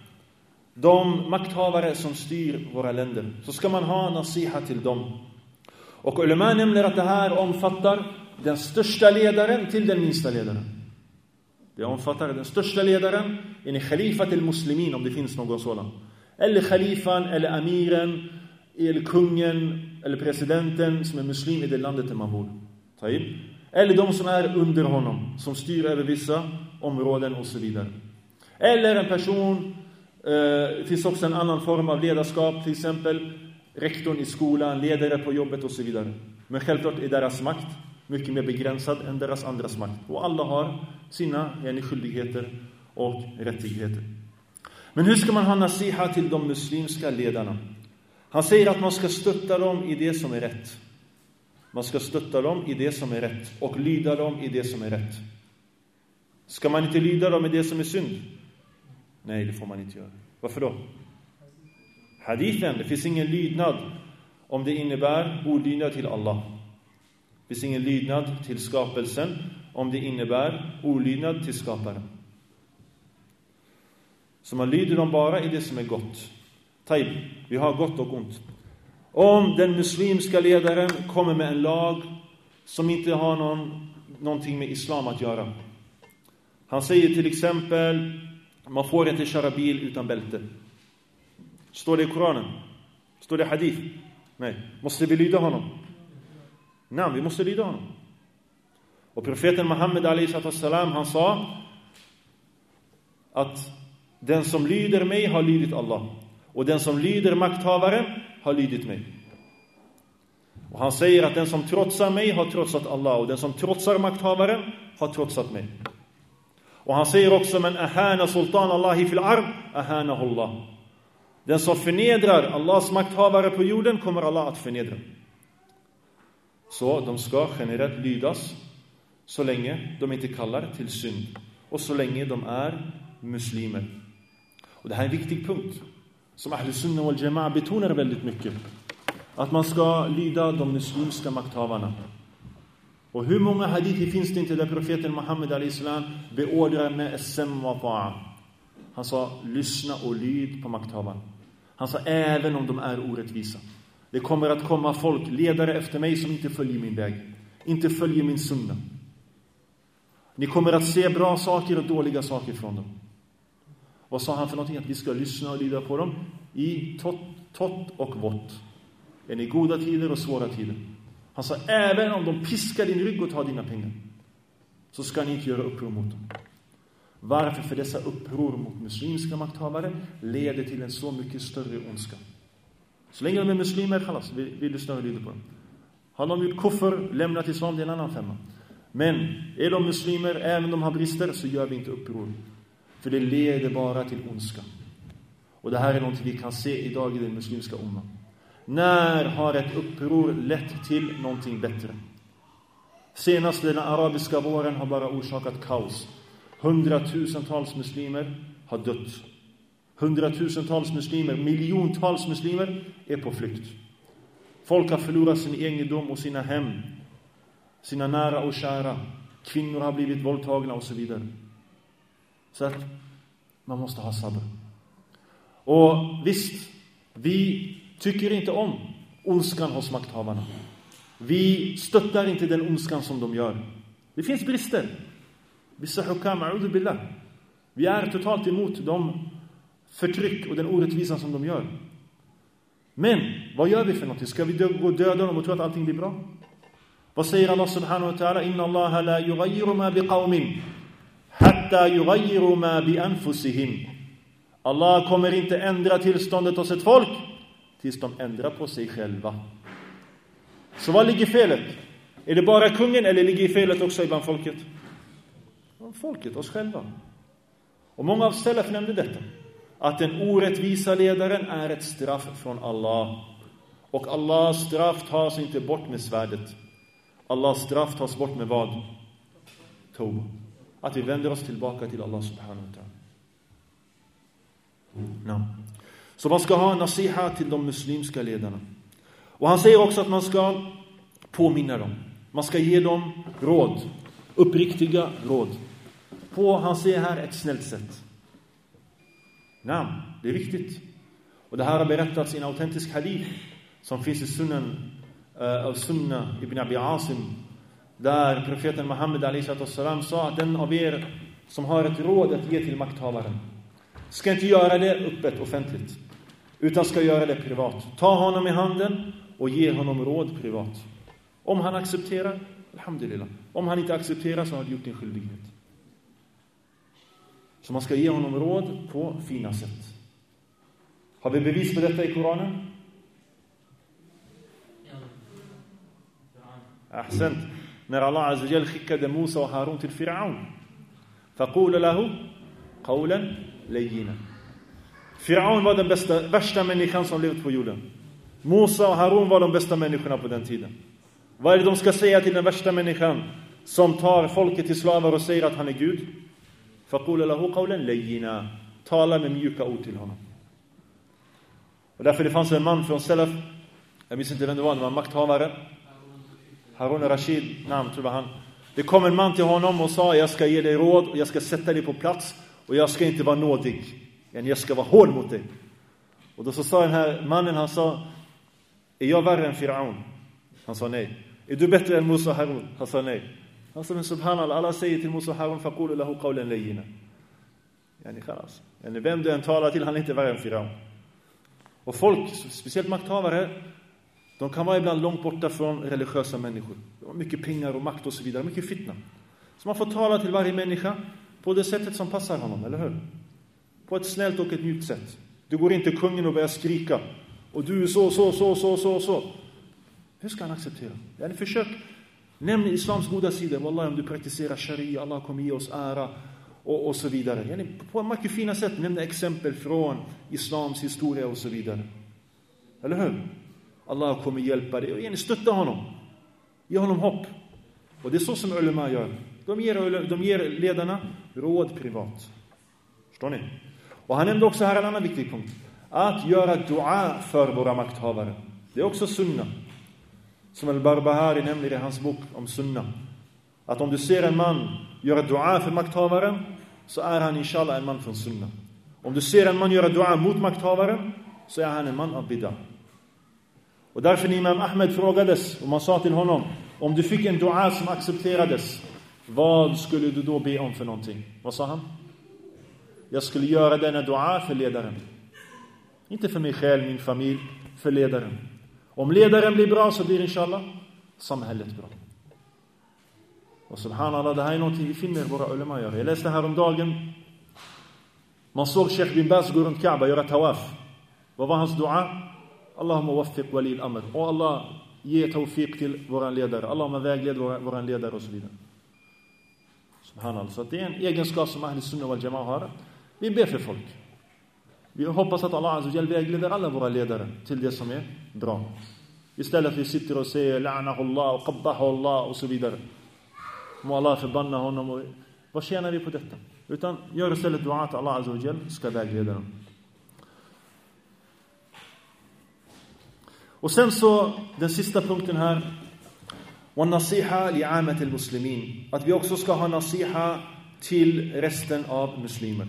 de makthavare som styr våra länder, så ska man ha nasiha till dem. Och ulama nämner att det här omfattar den största ledaren till den minsta ledaren. Det omfattar den största ledaren, en khalifa till muslimin om det finns någon sådan. Eller khalifan, eller amiren, eller kungen, eller presidenten som är muslim i det landet där man bor. Eller de som är under honom, som styr över vissa områden och så vidare. Eller en person, det finns också en annan form av ledarskap, till exempel rektorn i skolan, ledare på jobbet och så vidare. Men självklart är deras makt mycket mer begränsad än deras andras makt. Och alla har sina skyldigheter och rättigheter. Men hur ska man ha nasiha till de muslimska ledarna? Han säger att man ska stötta dem i det som är rätt. Man ska stötta dem i det som är rätt och lyda dem i det som är rätt. Ska man inte lyda dem i det som är synd? Nej, det får man inte göra. Varför då? Hadithen, det finns ingen lydnad om det innebär olydnad till Allah. Det finns ingen lydnad till skapelsen om det innebär olydnad till skaparen. Så man lyder dem bara i det som är gott. Taib, vi har gott och ont. Om den muslimska ledaren kommer med en lag som inte har någonting med islam att göra. Han säger till exempel, man får inte köra bil utan bälte. Står det i Koranen? Står det hadith? Nej. Måste vi lyda honom? Nej, vi måste lyda honom. Och profeten Muhammed a.s. han sa att den som lyder mig har lydit Allah. Och den som lyder makthavaren har lydit mig. Och han säger att den som trotsar mig har trotsat Allah. Och den som trotsar makthavaren har trotsat mig. Och han säger också, men ahana sultan Allahi fil ard, ahanahu Allah. Den som förnedrar Allahs makthavare på jorden kommer Allah att förnedra. Så de ska generellt lydas så länge de inte kallar till synd. Och så länge de är muslimer. Och det här är en viktig punkt som Ahl Sunnah wal Jama'a betonar väldigt mycket. Att man ska lyda de muslimska makthavarna. Och hur många hadithi finns det inte där profeten Muhammed a.s. beordrar med as-sam wa ta'a. Han sa, lyssna och lyd på makthavarna. Han sa, även om de är orättvisa. Det kommer att komma folk, ledare efter mig, som inte följer min väg. Inte följer min sunna. Ni kommer att se bra saker och dåliga saker från dem. Vad sa han för någonting? Att vi ska lyssna och lyda på dem i tott och vått. I goda tider och svåra tider. Han sa, även om de piskar din rygg och tar dina pengar, så ska ni inte göra uppror mot dem. Varför? För dessa uppror mot muslimska makthavare leder till en så mycket större ondska. Så länge de är muslimer, kallas, vi lyssnar och lyder på dem. Har de gjort kuffer, lämnat islam, det är en annan femma. Men är de muslimer, även om de har brister, så gör vi inte uppror. För det leder bara till ondska. Och det här är något vi kan se idag i den muslimska umman. När har ett uppror lett till någonting bättre? Senast den arabiska våren har bara orsakat kaos. 100,000-tals muslimer har dött. 100,000-tals muslimer, miljontals muslimer är på flykt. Folk har förlorat sin egendom och sina hem, sina nära och kära. Kvinnor har blivit våldtagna och så vidare. Så att man måste ha sabr. Och visst, vi tycker inte om ondskan hos makthavarna. Vi stöttar inte den ondskan som de gör. Det finns brister. Vissa hukam, a'udhu billah. Vi är totalt emot de förtryck och den orättvisan som de gör. Men vad gör vi för något? Ska vi gå och döda dem och tro att allting blir bra? Vad säger Allah subhanahu wa ta'ala? Inna allaha la yughayyiru ma biqawmin hatta yughayyiru ma bi anfusihim. Allah kommer inte ändra tillståndet hos ett folk tills de ändrar på sig själva. Så vad ligger felet? Är det bara kungen eller ligger felet också ibland folket? Folket, oss själva. Och många av salaf nämnde detta. Att den orättvisa ledaren är ett straff från Allah. Och Allahs straff tas inte bort med svärdet. Allahs straff tas bort med vad? Tawbah. Att vi vänder oss tillbaka till Allah subhanahu wa ta'ala. No. Så man ska ha nasiha till de muslimska ledarna. Och han säger också att man ska påminna dem. Man ska ge dem råd. Uppriktiga råd. Han säger här ett snällt sätt. Nej, det är viktigt. Och det här har berättats i en autentisk hadith som finns i Sunna ibn Abi Asim, där profeten Muhammed a.s. sa att den av er som har ett råd att ge till makthavaren ska inte göra det öppet offentligt, utan ska göra det privat. Ta honom i handen och ge honom råd privat. Om han accepterar, alhamdulillah. Om han inte accepterar så har han gjort en skyldighet. Så man ska ge honom råd på fina sätt. Har vi bevis på detta i Koranen? Ahsant. När Allah Azza wa Jal skickade Musa och Harun till Fir'aun. فَقُولَ لَهُ قَوْلًا لَيِّنًا. Fir'aun var den värsta människan som levt på jorden. Musa och Harun var de bästa människorna på den tiden. Vad är det de ska säga till den värsta människan som tar folket till slavar och säger att han är Gud? فَقُولَ لَهُ قَوْلًا لَيِّنًا. Tala med mjuka ord till honom. Och därför det fanns en man från Salaf, jag minns inte vem det var en makthavare, Harun Rashid, namn tror jag han. Det kom en man till honom och sa: jag ska ge dig råd och jag ska sätta dig på plats och jag ska inte vara nådig. Jag ska vara hård mot dig. Och då så sa den här mannen, han sa: är jag värre än Fir'aun? Han sa nej. Är du bättre än Musa och Harun? Han sa nej. Han sa: men subhanallah, alla säger till Musa och Harun faqulu lahu qawlan layyina. Yani khalas. Yani vem du än talar till, han är inte värre än Fir'aun. Och folk, speciellt makthavare, de kan vara ibland långt borta från religiösa människor. De har mycket pengar och makt och så vidare, mycket fitna. Så man får tala till varje människa på det sättet som passar honom, eller hur? På ett snällt och ett mjukt sätt. Du går inte kungen och börjar skrika. Och du är så. Hur ska han acceptera? Yani försök, nämn islams goda sidor. Wallah, om du praktiserar sharia, Allah kommer ge oss ära och så vidare. Yani på ett mycket fina sätt nämna exempel från islams historia och så vidare. Eller hur? Allah kommer hjälpa dig och stötta honom. Ge honom hopp. Och det är så som ulema gör. De ger ledarna råd privat. Förstår ni? Och han nämnde också här en annan viktig punkt. Att göra dua för våra makthavare. Det är också sunna. Som al-Barbahari nämner i hans bok om sunna. Att om du ser en man göra dua för makthavaren, så är han inshallah en man från sunna. Om du ser en man göra dua mot makthavaren, så är han en man av bid'ah. Och därför när Imam Ahmed frågades och man sa till honom: om du fick en dua som accepterades, vad skulle du då be om för någonting? Vad sa han? Jag skulle göra denna dua för ledaren. Inte för mig själv, min familj, för ledaren. Om ledaren blir bra så blir inshallah samhället bra. Och subhanallah, det här är någonting vi finner våra ulema göra. Jag läste här om dagen, man såg Sheikh bin Baz gå runt Kaaba göra tawaf. Vad var hans dua? Allahumma waffiq wali al-amr. Och Allah, ge tawfiq till våran ledare. Allahumma vägled våran ledare och så vidare. Subhanallah. Så det är en egenskap som Ahl Sunnah wal Jamaah har. Vi ber för folk. Vi hoppas att Allah Azza wa Jal vägleder alla våra ledare till det som är bra. Istället för att vi sitter och säger la'nahullah och qabbahullah och så vidare. Må Allah förbanna honom. Och vad tjänar vi på detta? Utan gör istället dua att Allah Azza wa Jal ska vägleda dem. Och sen så den sista punkten här. Wa nasiha li'amat al-muslimin. Att vi också ska ha nasiha till resten av muslimer.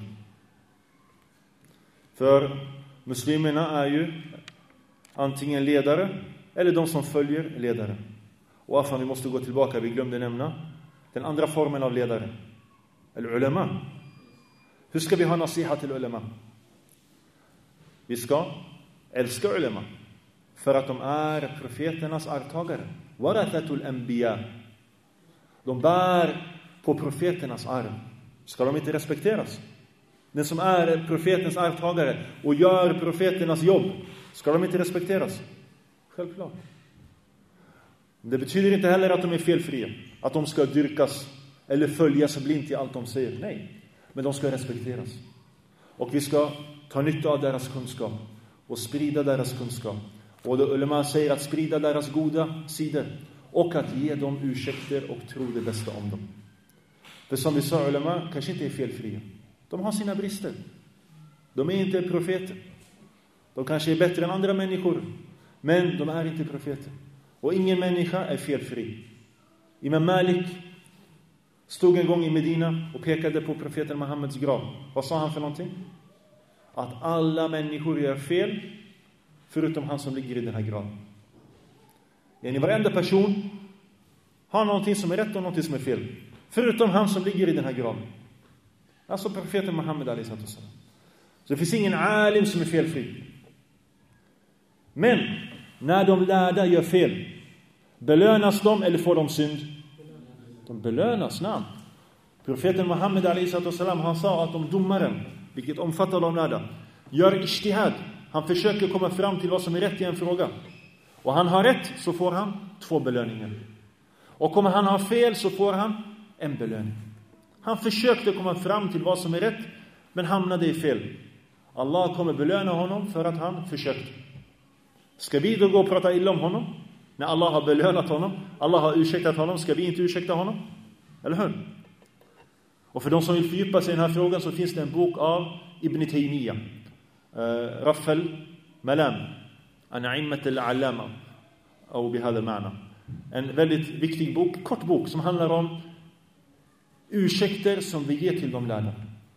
För muslimerna är ju antingen ledare eller de som följer ledare. Och afan, vi måste gå tillbaka, vi glömde nämna den andra formen av ledare. Eller ulema. Hur ska vi ha nasiha till ulema? Vi ska älska ulema. För att de är profeternas arvtagare. Warathatul anbiya. De bär på profeternas arv. Ska de inte respekteras? Den som är profetens arvtagare och gör profeternas jobb, ska de inte respekteras? Självklart. Det betyder inte heller att de är felfria. Att de ska dyrkas eller följas blint i allt de säger. Nej. Men de ska respekteras. Och vi ska ta nytta av deras kunskap och sprida deras kunskap. Och då ulema säger att sprida deras goda sidor och att ge dem ursäkter och tro det bästa om dem. För som vi sa, ulema kanske inte är felfria. De har sina brister. De är inte profeter. De kanske är bättre än andra människor. Men de är inte profeter. Och ingen människa är felfri. Imam Malik stod en gång i Medina och pekade på profeten Muhammeds grav. Vad sa han för någonting? Att alla människor gör fel förutom han som ligger i den här graven. Varenda person har någonting som är rätt och någonting som är fel. Förutom han som ligger i den här graven. Alltså profeten Muhammed a.s. Så det finns ingen alim som är felfri. Men när de lärda gör fel, belönas de eller får de synd? De belönas, namn. Profeten Muhammed a.s. han sa att om domaren, vilket omfattar de lärda, gör ijtihad, han försöker komma fram till vad som är rätt i en fråga. Och han har rätt, så får han 2 belöningar. Och om han har fel, så får han 1 belöning. Han försökte komma fram till vad som är rätt, men hamnade i fel. Allah kommer belöna honom för att han försökte. Ska vi då gå och prata illa om honom? När Allah har belönat honom, Allah har ursäktat honom, ska vi inte ursäkta honom? Eller hur? Och för de som vill fördjupa sig i den här frågan så finns det en bok av Ibn Taymiyyah. Rafal Malam. An'immat al-Allama. Och bihada ma'na. En väldigt viktig bok, kort bok, som handlar om ursäkter som vi ger till de lärda.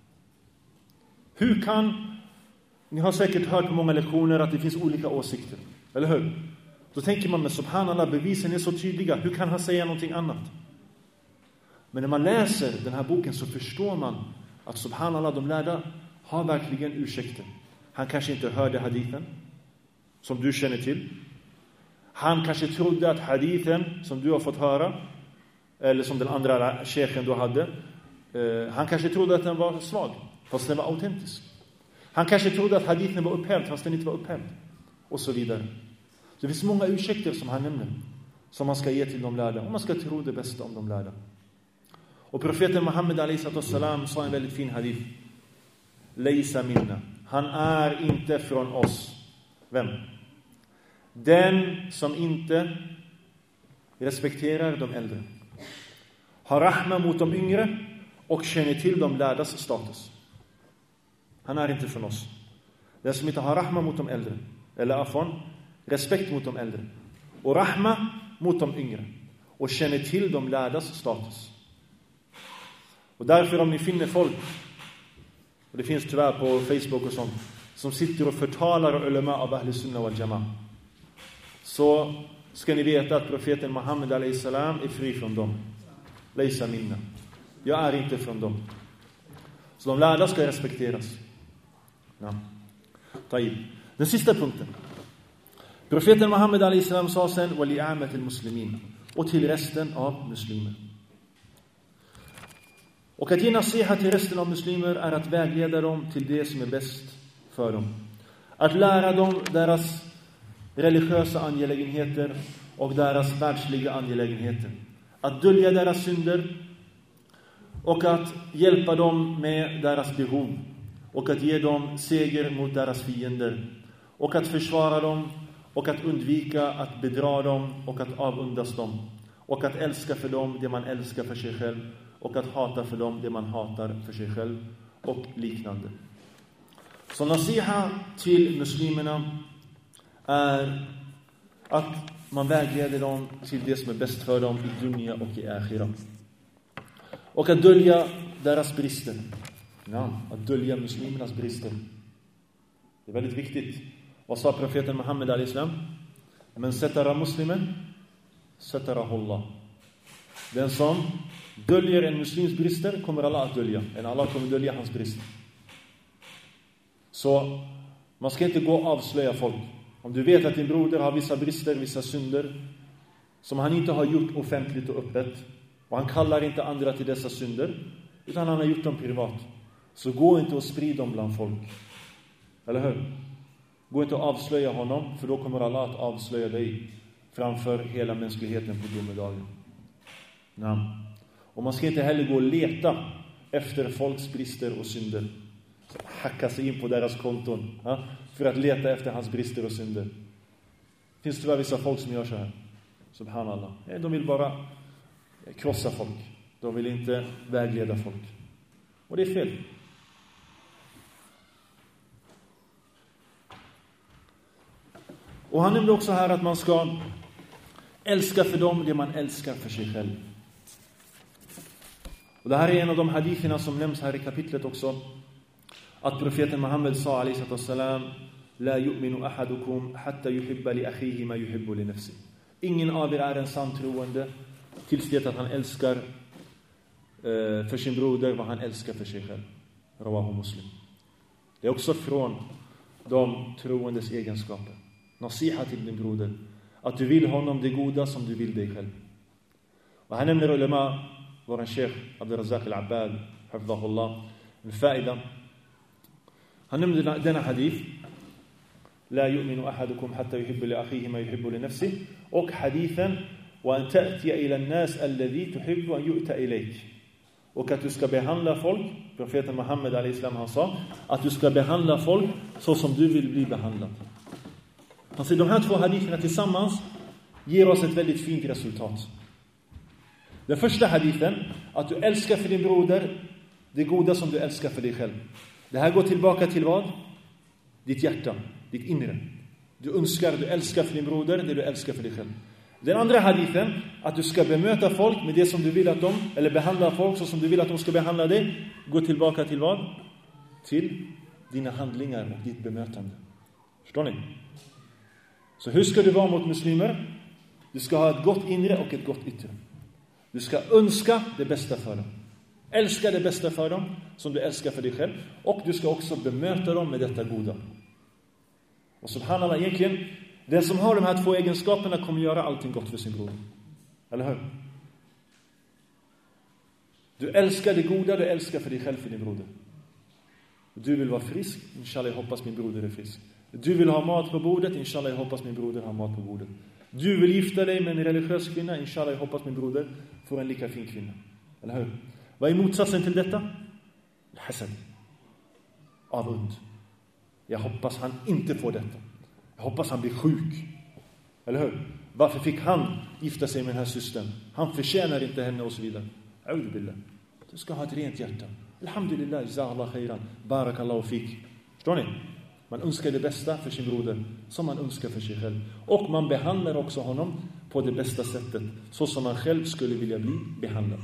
Hur kan... Ni har säkert hört på många lektioner att det finns olika åsikter. Eller hur? Då tänker man, men subhanallah, bevisen är så tydliga. Hur kan han säga någonting annat? Men när man läser den här boken så förstår man att subhanallah, de lärda har verkligen ursäkter. Han kanske inte hörde hadithen som du känner till. Han kanske trodde att hadithen som du har fått höra, eller som den andra sheikhen du hade, han kanske trodde att den var svag, fast den var autentisk. Han kanske trodde att hadithen var upphävd, fast den inte var upphävd. Och så vidare. Så det finns många ursäkter som han nämner, som man ska ge till de lärda. Och man ska tro det bästa om de lärda. Och profeten Muhammed a.s. sa en väldigt fin hadith. Laysa minna. Han är inte från oss. Vem? Den som inte respekterar de äldre, har rahma mot de yngre och känner till de lärdas status. Han är inte från oss. Den som inte har rahma mot de äldre, eller afon, respekt mot de äldre, och rahma mot de yngre, och känner till de lärdas status. Och därför om ni finner folk, och det finns tyvärr på Facebook och sånt, som sitter och förtalar ulema av Ahl Sunnah wal Jamaah, så ska ni veta att profeten Muhammed a.s. är fri från dem. Laysa minna. Jag är inte från dem. Så de lärda ska respekteras. Ja. Den sista punkten. Profeten Muhammed a.s. sa sen wali'amat al-muslimin, och till resten av muslimer. Och att ge nasiha till resten av muslimer är att vägleda dem till det som är bäst för dem. Att lära dem deras religiösa angelägenheter och deras världsliga angelägenheter. Att dölja deras synder och att hjälpa dem med deras behov. och att ge dem seger mot deras fiender och att försvara dem och att undvika att bedra dem och att avundas dem och att älska för dem det man älskar för sig själv och att hata för dem det man hatar för sig själv och liknande. Så nasiha till muslimerna är att man vägleder dem till det som är bäst för dem i dunya och i akhira. Och att dölja deras brister. Ja, att dölja muslimernas brister. Det är väldigt viktigt. Vad sa profeten Muhammed al-Islam? Men satara muslimen, satara Allah. Den som döljer en muslims brister kommer Allah att dölja. En Allah kommer dölja hans brister. Så man ska inte gå och avslöja folk. Om du vet att din broder har vissa brister, vissa synder som han inte har gjort offentligt och öppet och han kallar inte andra till dessa synder utan han har gjort dem privat, så gå inte och sprid dem bland folk. Eller hur? Gå inte och avslöja honom, för då kommer Allah att avslöja dig framför hela mänskligheten på domedagen. Ja. Och man ska inte heller gå och leta efter folks brister och synder. Så hacka sig in på deras konton, ja, för att leta efter hans brister och synder. Det finns tyvärr vissa folk som gör så här. Subhanallah. De vill bara krossa folk. De vill inte vägleda folk. Och det är fel. Och han nämnde också här att man ska älska för dem det man älskar för sig själv. Och det här är en av de haditherna som nämns här i kapitlet också. Att profeten Muhammed sa alayhi wassalam: La yu'minu ahadukum hatta yuhibba li akhihi ma yuhibbu li nafsi. Ingen av er är en sann troende tills det att han älskar för sin broder vad han älskar för sig själv. Rawahu Muslim. Det är också från de troendes egenskaper. Nasiha till din broder. Att du vill honom det goda som du vill dig själv. Och här nämner ulema vår sheikh Abdurrazzaq al-Abbad hafidhahullah al-fa'ida. Han nämnde denna hadith: La yu'minu ahadukum hatta yuhibbu li akhihi ma yuhibbu li nafsihi. Och hadithen: Wa an ta'tiya ila an-nas alladhi tuhibbu an yu'ta ilayk. Och att du ska behandla folk, profeten Muhammed al-Islam han sa, att du ska behandla folk så som du vill bli behandlad. Alltså de här två haditherna tillsammans ger oss ett väldigt fint resultat. Den första hadithen, att du älskar för din broder det goda som du älskar för dig själv. Det här går tillbaka till vad? Ditt hjärta, ditt inre. Du älskar för din broder det du älskar för dig själv. Den andra hadithen, att du ska bemöta folk med det som du vill att de, eller behandla folk så som du vill att de ska behandla dig, går tillbaka till vad? Till dina handlingar och ditt bemötande. Förstår ni? Så hur ska du vara mot muslimer? Du ska ha ett gott inre och ett gott yttre. Du ska önska det bästa för dem. Älska det bästa för dem som du älskar för dig själv. Och du ska också bemöta dem med detta goda. Och subhanallah, egentligen, den som har de här två egenskaperna kommer göra allting gott för sin broder. Eller hur? Du älskar det goda, du älskar för dig själv för din broder. Du vill vara frisk, inshallah jag hoppas min broder är frisk. Du vill ha mat på bordet, inshallah jag hoppas min broder har mat på bordet. Du vill gifta dig med en religiös kvinna, inshallah jag hoppas min broder får en lika fin kvinna. Eller hur? Vad är motsatsen till detta? Hasad. Avund. Jag hoppas han inte får detta. Jag hoppas han blir sjuk. Eller hur? Varför fick han gifta sig med den här systern? Han förtjänar inte henne och så vidare. A'udhu billah. Du ska ha ett rent hjärta. Alhamdulillah, jazakallah khairan. Barakallahu fik. Förstår ni? Man önskar det bästa för sin broder som man önskar för sig själv. Och man behandlar också honom på det bästa sättet. Så som man själv skulle vilja bli behandlad.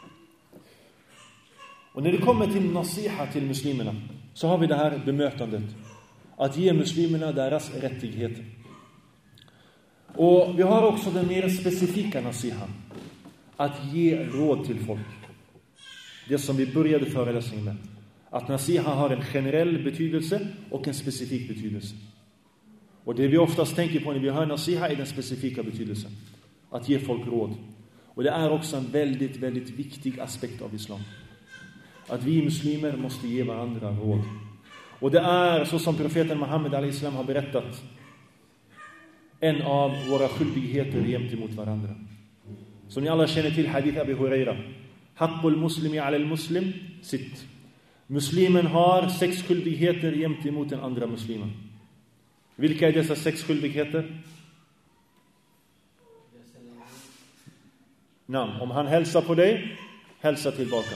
Och när det kommer till nasiha till muslimerna så har vi det här bemötandet. Att ge muslimerna deras rättigheter. Och vi har också den mer specifika nasihan. Att ge råd till folk. Det som vi började föreläsningen med. Att nasiha har en generell betydelse och en specifik betydelse. Och det vi oftast tänker på när vi hör nasiha är den specifika betydelsen. Att ge folk råd. Och det är också en väldigt, väldigt viktig aspekt av islam. Att vi muslimer måste ge varandra råd. Och det är så som profeten Muhammed al-Islam har berättat. En av våra skyldigheter gentemot varandra. Som ni alla känner till hadith Abi Huraira. Haqqul muslimi ala al-muslim sitt. Muslimen har 6 skyldigheter gentemot den andra muslimen. Vilka är dessa 6 skyldigheter? Om han hälsar på dig, hälsa tillbaka.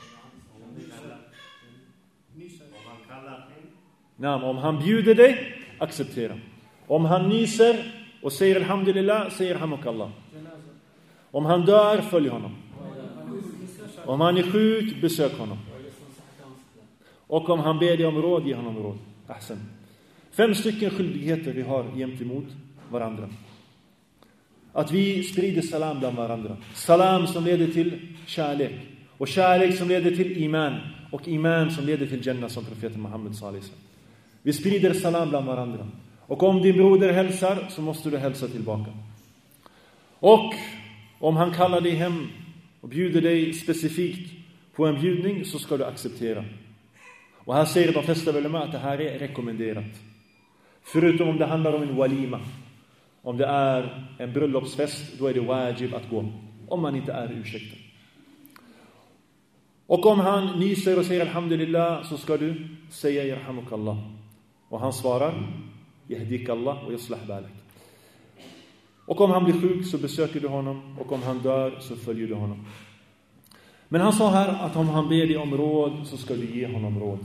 Om han bjuder dig, acceptera. Om han nyser och säger alhamdulillah, säger hamukallah. Om han dör, följ honom. Om han är sjuk, besök honom. Och om han ber dig om råd, ge honom råd. Ahsan. 5 stycken skyldigheter vi har gentemot varandra. Att vi sprider salam bland varandra. Salam som leder till kärlek. Och kärlek som leder till iman. Och iman som leder till Jannah, som profeten Muhammed sallallahu alaihi wasallam. Vi sprider salam bland varandra. Och om din broder hälsar, så måste du hälsa tillbaka. Och om han kallar dig hem och bjuder dig specifikt på en bjudning, så ska du acceptera. Och här säger de flesta ulema att det här är rekommenderat. Förutom om det handlar om en walima. Om det är en bröllopsfest, då är det wajib att gå. Om man inte är ursäktad. Och om han nyser och säger alhamdulillah, så ska du säga yarhamukallah. Och han svarar yahdikallah och yuslah balak. Och om han blir sjuk, så besöker du honom. Och om han dör, så följer du honom. Men han sa här att om han ber dig om råd, så ska du ge honom råd.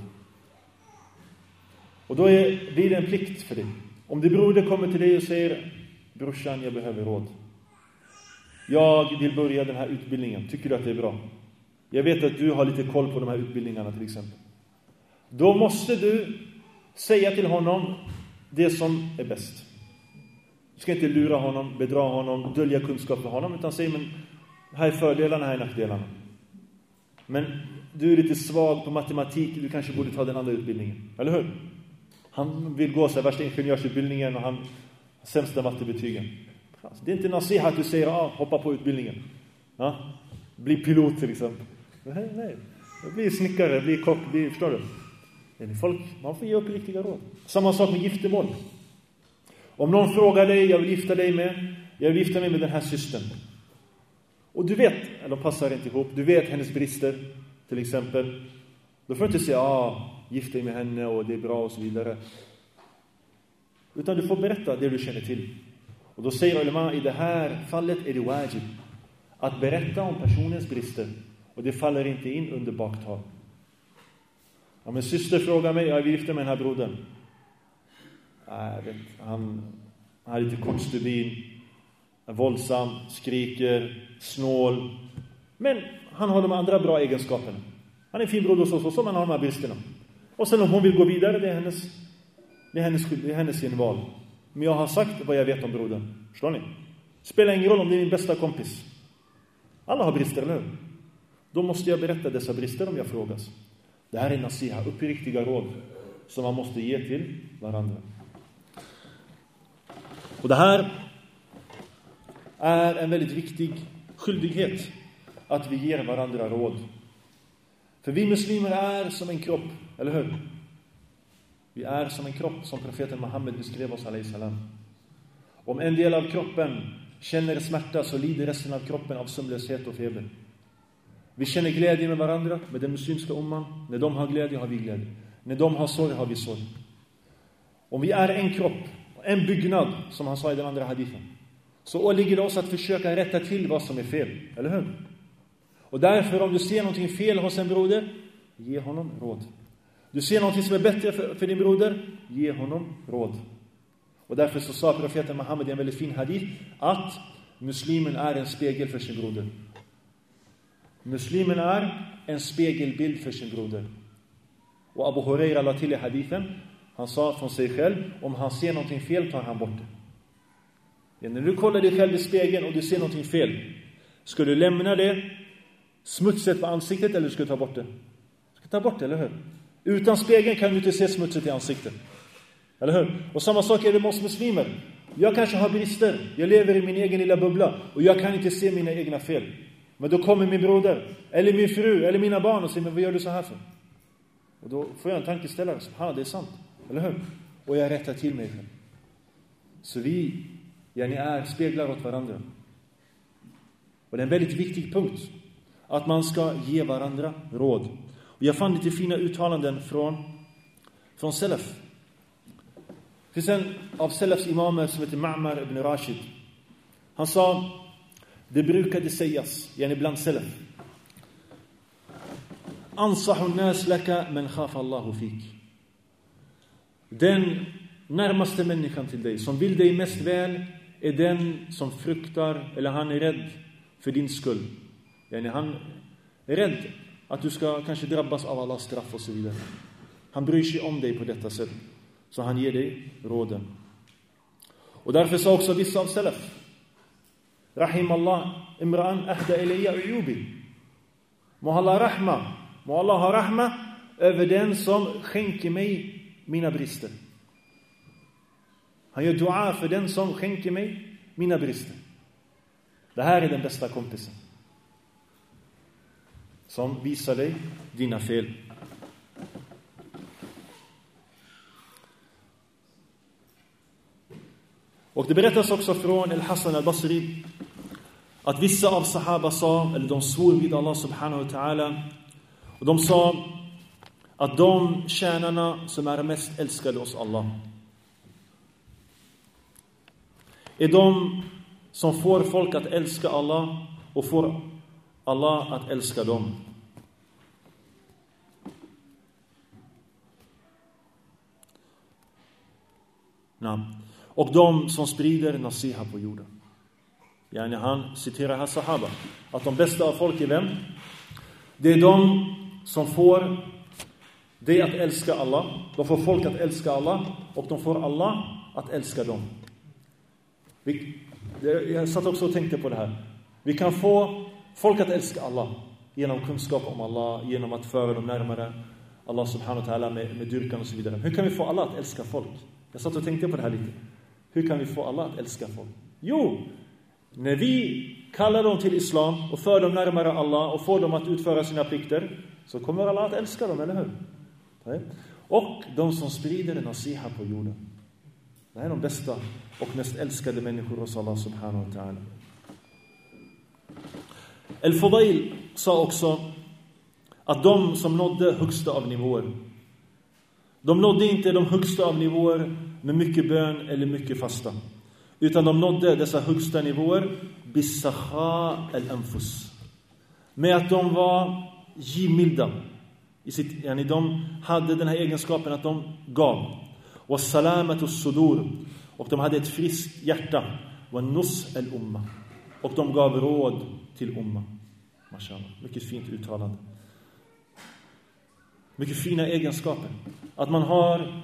Och då blir det en plikt för dig. Om din broder kommer till dig och säger: brorsan, jag behöver råd. Jag vill börja den här utbildningen. Tycker du att det är bra? Jag vet att du har lite koll på de här utbildningarna till exempel. Då måste du säga till honom det som är bäst. Du ska inte lura honom, bedra honom, dölja kunskap för honom. Utan säg: men här är fördelarna, här är nackdelarna. Men du är lite svag på matematik. Du kanske borde ta den andra utbildningen. Eller hur? Han vill gå så värsta ingenjörsutbildningen och han har sämsta mattebetygen. Det är inte nasiha att du säger: hoppa på utbildningen. Bli pilot till exempel. Nej. Bli snickare, bli kock, förstår du? Man får ge upp riktiga råd. Samma sak med giftermål. Om någon frågar dig: jag vill gifta mig med den här systern. Och du vet, eller de passar inte ihop. Du vet hennes brister till exempel. Då får du inte säga: gift dig med henne och det är bra och så vidare. Utan du får berätta det du känner till. Och då säger ulema: i det här fallet är det wajib att berätta om personens brister. Och det faller inte in under baktal. Men syster frågar mig: jag vill gifta med den här brodern. Han är lite kort stubin, är våldsam, skriker, snål. Men han har de andra bra egenskaperna. Han är en fin broder så man har de här bristerna. Och sen om hon vill gå vidare, det är hennes genval. Men jag har sagt vad jag vet om brodern. Förstår ni? Spelar ingen roll om det är min bästa kompis. Alla har brister, eller hur? Då måste jag berätta dessa brister om jag frågas. Det här är nasiha, uppriktiga råd som man måste ge till varandra. Och det här är en väldigt viktig skyldighet, att vi ger varandra råd. För vi muslimer är som en kropp, eller hur? Vi är som en kropp, som profeten Muhammed beskrev oss alaihi salam. Om en del av kroppen känner smärta, så lider resten av kroppen av sömnlöshet och feber. Vi känner glädje med varandra, med den muslimska umman. När de har glädje har vi glädje. När de har sorg har vi sorg. Om vi är en kropp, en byggnad, som han sa i den andra hadithen, så åligger det oss att försöka rätta till vad som är fel, eller hur? Och därför, om du ser någonting fel hos en broder, ge honom råd. Du ser någonting som är bättre för din broder, ge honom råd. Och därför så sa profeten Muhammed i en väldigt fin hadith att muslimen är en spegel för sin broder. Muslimen är en spegelbild för sin broder. Och Abu Huraira la till i hadithen, han sa från sig själv: om han ser någonting fel, tar han bort det. När du kollar dig själv i spegeln och du ser någonting fel, ska du lämna det smutset på ansiktet, eller ska du ta bort det? Du ska ta bort det, eller hur? Utan spegeln kan du inte se smutset i ansiktet, eller hur? Och samma sak är det med oss muslimer. Jag kanske har brister, jag lever i min egen lilla bubbla och jag kan inte se mina egna fel. Men då kommer min broder, eller min fru, eller mina barn och säger: men vad gör du så här för? Och då får jag en tankeställare: det är sant, eller hur? Och jag rättar till mig själv. Så ni är speglar åt varandra. Och det är en väldigt viktig punkt, att man ska ge varandra råd. Jag fann lite fina uttalanden från Salaf. Det finns en av Salafs imamer som heter Ma'mar ibn Rashid. Han sa, det brukade sägas, bland Salaf. Ansahu nas laka men khafa Allahu fik. Den närmaste människan till dig som vill dig mest väl är den som fruktar, eller han är rädd för din skull. Han är rädd att du ska kanske drabbas av Allahs straff och så vidare. Han bryr sig om dig på detta sätt. Så han ger dig råden. Och därför sa också vissa av Salaf, Rahim Allah imra'an ahda ilayya uyubi. Må Allah ha rahma över den som skänker mig mina brister. Han gör dua för den som skänker mig mina brister. Det här är den bästa kompisen. Som visar dig dina fel. Och det berättas också från Al-Hasan al-Basri att vissa av sahaba sa, eller de svor vid Allah subhanahu wa ta'ala, och de sa att de tjänarna som är mest älskade hos Allah är de som får folk att älska Allah och får Allah att älska dem. Och de som sprider nasiha på jorden. Han citerar här sahaba att de bästa av folk är vem? Det är de som får dig att älska Allah. De får folk att älska Allah och de får Allah att älska dem. Jag satt också och tänkte på det här. Vi kan få folk att älska Allah genom kunskap om Allah, genom att föra dem närmare Allah subhanahu wa ta'ala med dyrkan och så vidare. Hur kan vi få Allah att älska folk? Jag satt och tänkte på det här lite. Hur kan vi få Allah att älska folk? Jo, när vi kallar dem till islam och för dem närmare Allah och får dem att utföra sina plikter, så kommer Allah att älska dem, eller hur? Och de som sprider nasiha på jorden. Det är de bästa och mest älskade människor hos Allah subhanahu wa ta'ala. Al-Fudail sa också att de som nådde högsta av nivåer, de nådde inte de högsta av nivåer med mycket bön eller mycket fasta, utan de nådde dessa högsta nivåer bisakha al-anfus, med att de var givmilda i sitt, de hade den här egenskapen att de gav, och salamatu sudur, och de hade ett friskt hjärta, och nus al-umma, och de gav råd till umma. Mashallah, mycket fint uttalande. Mycket fina egenskaper. Att man har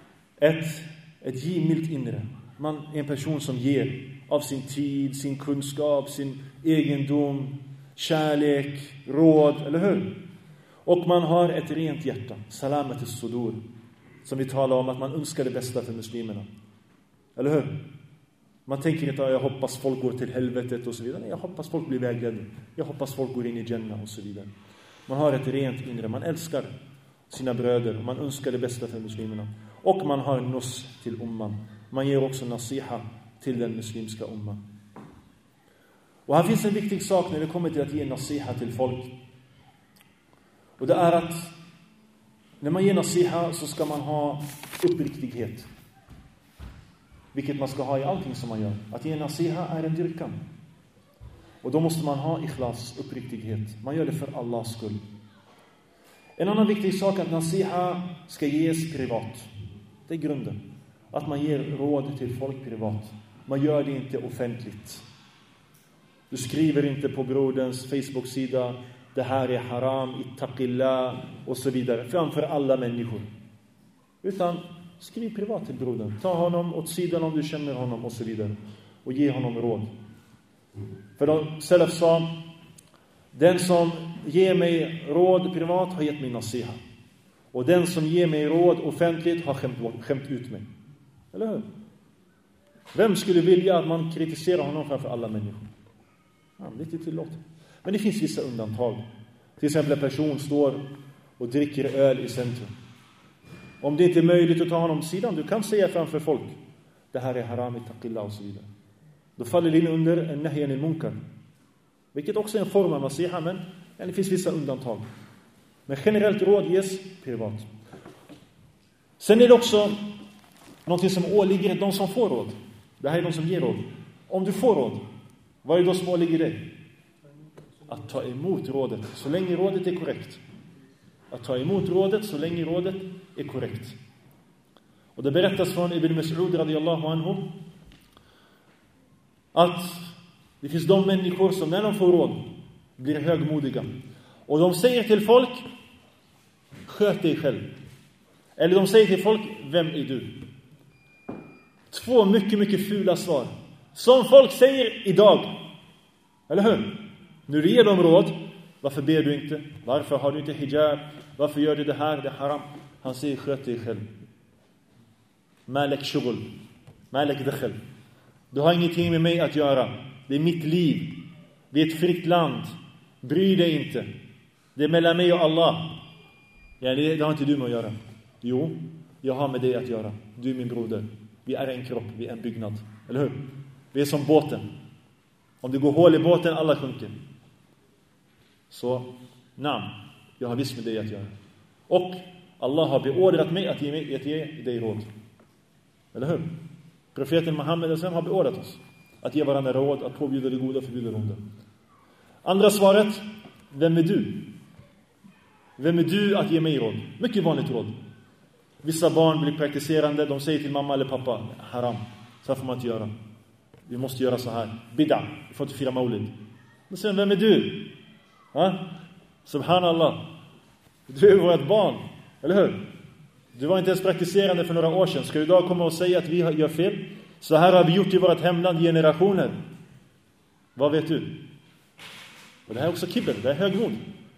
ett givmilt inre. Man är en person som ger av sin tid, sin kunskap, sin egendom, kärlek, råd, eller hur? Och man har ett rent hjärta. Salamat as-sudur. Som vi talar om, att man önskar det bästa för muslimerna. Eller hur? Man tänker inte att jag hoppas folk går till helvetet och så vidare. Nej, jag hoppas folk blir vägledda. Jag hoppas folk går in i Jannah och så vidare. Man har ett rent inre. Man älskar sina bröder. Man önskar det bästa för muslimerna. Och man har nus till umman. Man ger också nasiha till den muslimska umman. Och här finns en viktig sak när det kommer till att ge nasiha till folk. Och det är att när man ger nasiha så ska man ha uppriktighet. Vilket man ska ha i allting som man gör. Att ge nasiha är en dyrkan. Och då måste man ha ikhlas, uppriktighet. Man gör det för Allahs skull. En annan viktig sak är att nasiha ska ges privat. Det är grunden. Att man ger råd till folk privat. Man gör det inte offentligt. Du skriver inte på broderns Facebook-sida: det här är haram, ittaqillah och så vidare. Framför alla människor. Utan skriv privat till brodern. Ta honom åt sidan om du känner honom och så vidare. Och ge honom råd. För de Salaf sa: den som ger mig råd privat har gett mig nasiha. Och den som ger mig råd offentligt har skämt ut mig. Eller hur? Vem skulle vilja att man kritiserar honom framför alla människor? Ja, det är inte tillåtet. Men det finns vissa undantag. Till exempel en person står och dricker öl i centrum. Om det inte är möjligt att ta honom på sidan, du kan säga framför folk: det här är haram, ittaqillah och så vidare. Då faller det in under en nahyan al-munkar. Vilket också är en form av nasiha, men det finns vissa undantag. Men generellt råd ges privat. Sen är det också någonting som åligger de som får råd. Det här är de som ger råd. Om du får råd, vad är det då som åligger dig? Att ta emot rådet så länge rådet är korrekt. Att ta emot rådet så länge rådet är korrekt. Och det berättas från Ibn Mas'ud radiyallahu anhu att det finns de människor som när de får råd blir högmodiga. Och de säger till folk, sköt dig själv. Eller de säger till folk, vem är du? 2 mycket, mycket fula svar. Som folk säger idag. Eller hur? Nu ger de råd. Varför ber du inte? Varför har du inte hijab? Varför gör du det här? Det är haram. Han säger, sköt dig själv. Malek shugul. Malek dakhal. Du har ingenting med mig att göra. Det är mitt liv. Det är ett fritt land. Bry dig inte. Det är mellan mig och Allah. Ja, det har inte du med att göra. Jo, jag har med dig att göra. Du är min broder. Vi är en kropp, vi är en byggnad. Eller hur? Vi är som båten. Om det går hål i båten, alla sjunker. Så, jag har visst med dig att göra. Och Allah har beordrat mig att ge dig råd. Eller hur? Profeten Muhammed har beordrat oss att ge varandra råd, att påbjuda det goda och förbjuda det onda. Andra svaret, vem är du? Vem är du att ge mig råd? Mycket vanligt råd. Vissa barn blir praktiserande, de säger till mamma eller pappa, haram, så här får man inte göra. Vi måste göra så här. Bid'a, vi får inte fira maulid. Men sen, vem är du? Subhanallah. Du är vårt barn, eller hur? Du var inte ens praktiserande för några år sedan. Ska du idag komma och säga att vi gör fel? Så här har vi gjort i vårt hemland generationer. Vad vet du? Och det här är också kibber, det är högmod.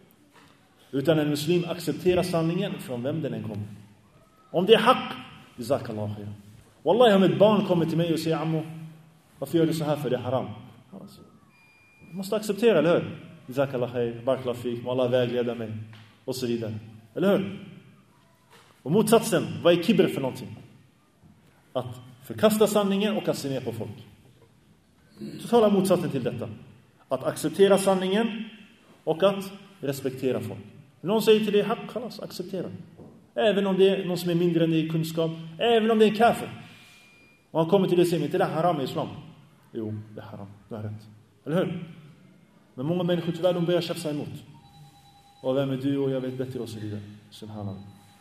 Utan en muslim accepterar sanningen från vem den än kommer. Om det är haq, jazakallah khair. Wallahi, om ett barn kommer till mig och säger, ammo, varför gör du så här, för det är haram? Alltså, jag måste acceptera, eller hur? Jazakallah khair, barakallahu fik, må Allah vägleda mig. Och så vidare. Eller hur? Och motsatsen, vad är kibber för någonting? Att förkasta sanningen och att se ner på folk. Totala motsatsen till detta. Att acceptera sanningen och att respektera folk. Någon säger till dig, haq, khalas, acceptera. Även om det är någon som är mindre än dig i kunskap. Även om det är en kafir. Och han kommer till dig och säger, inte det är haram i islam. Jo, det är haram, du har rätt. Eller hur? Men många människor tyvärr, de börjar tjafsa emot. Och vem är du och jag vet bättre och så vidare. Subhanallah.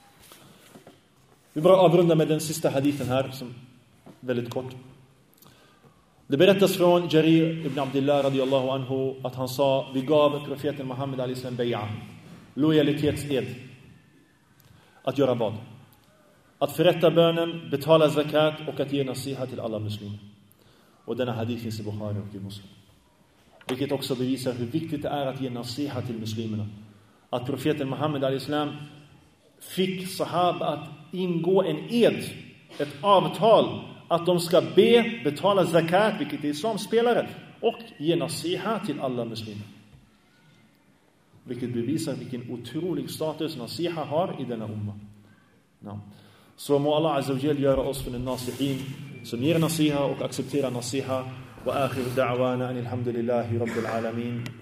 Vi bara avrunda med den sista hadithen här, som väldigt kort. Det berättas från Jarir ibn Abdullah radiyallahu anhu att han sa, vi gav profeten Muhammed alislam bay'a, lojalitetsed. Att göra vad? Att förrätta bönen, betala zakat och att ge nasiha till alla muslimer. Och denna hadith finns i Bukhari och i Muslim. Vilket också bevisar hur viktigt det är att ge nasiha till muslimerna. Att profeten Muhammed alislam fick sahaba att ingå en ed, ett avtal, att de ska betala zakat, vilket är islam spelare, och ge nasiha till alla muslimer. Vilket bevisar vilken otrolig status nasiha har i denna umma. Så må Allah azza wa jalla göra oss från en nasihin som ger nasiha och accepterar nasiha. Wa akhiru da'wana anil hamdulillahi rabbil alamin.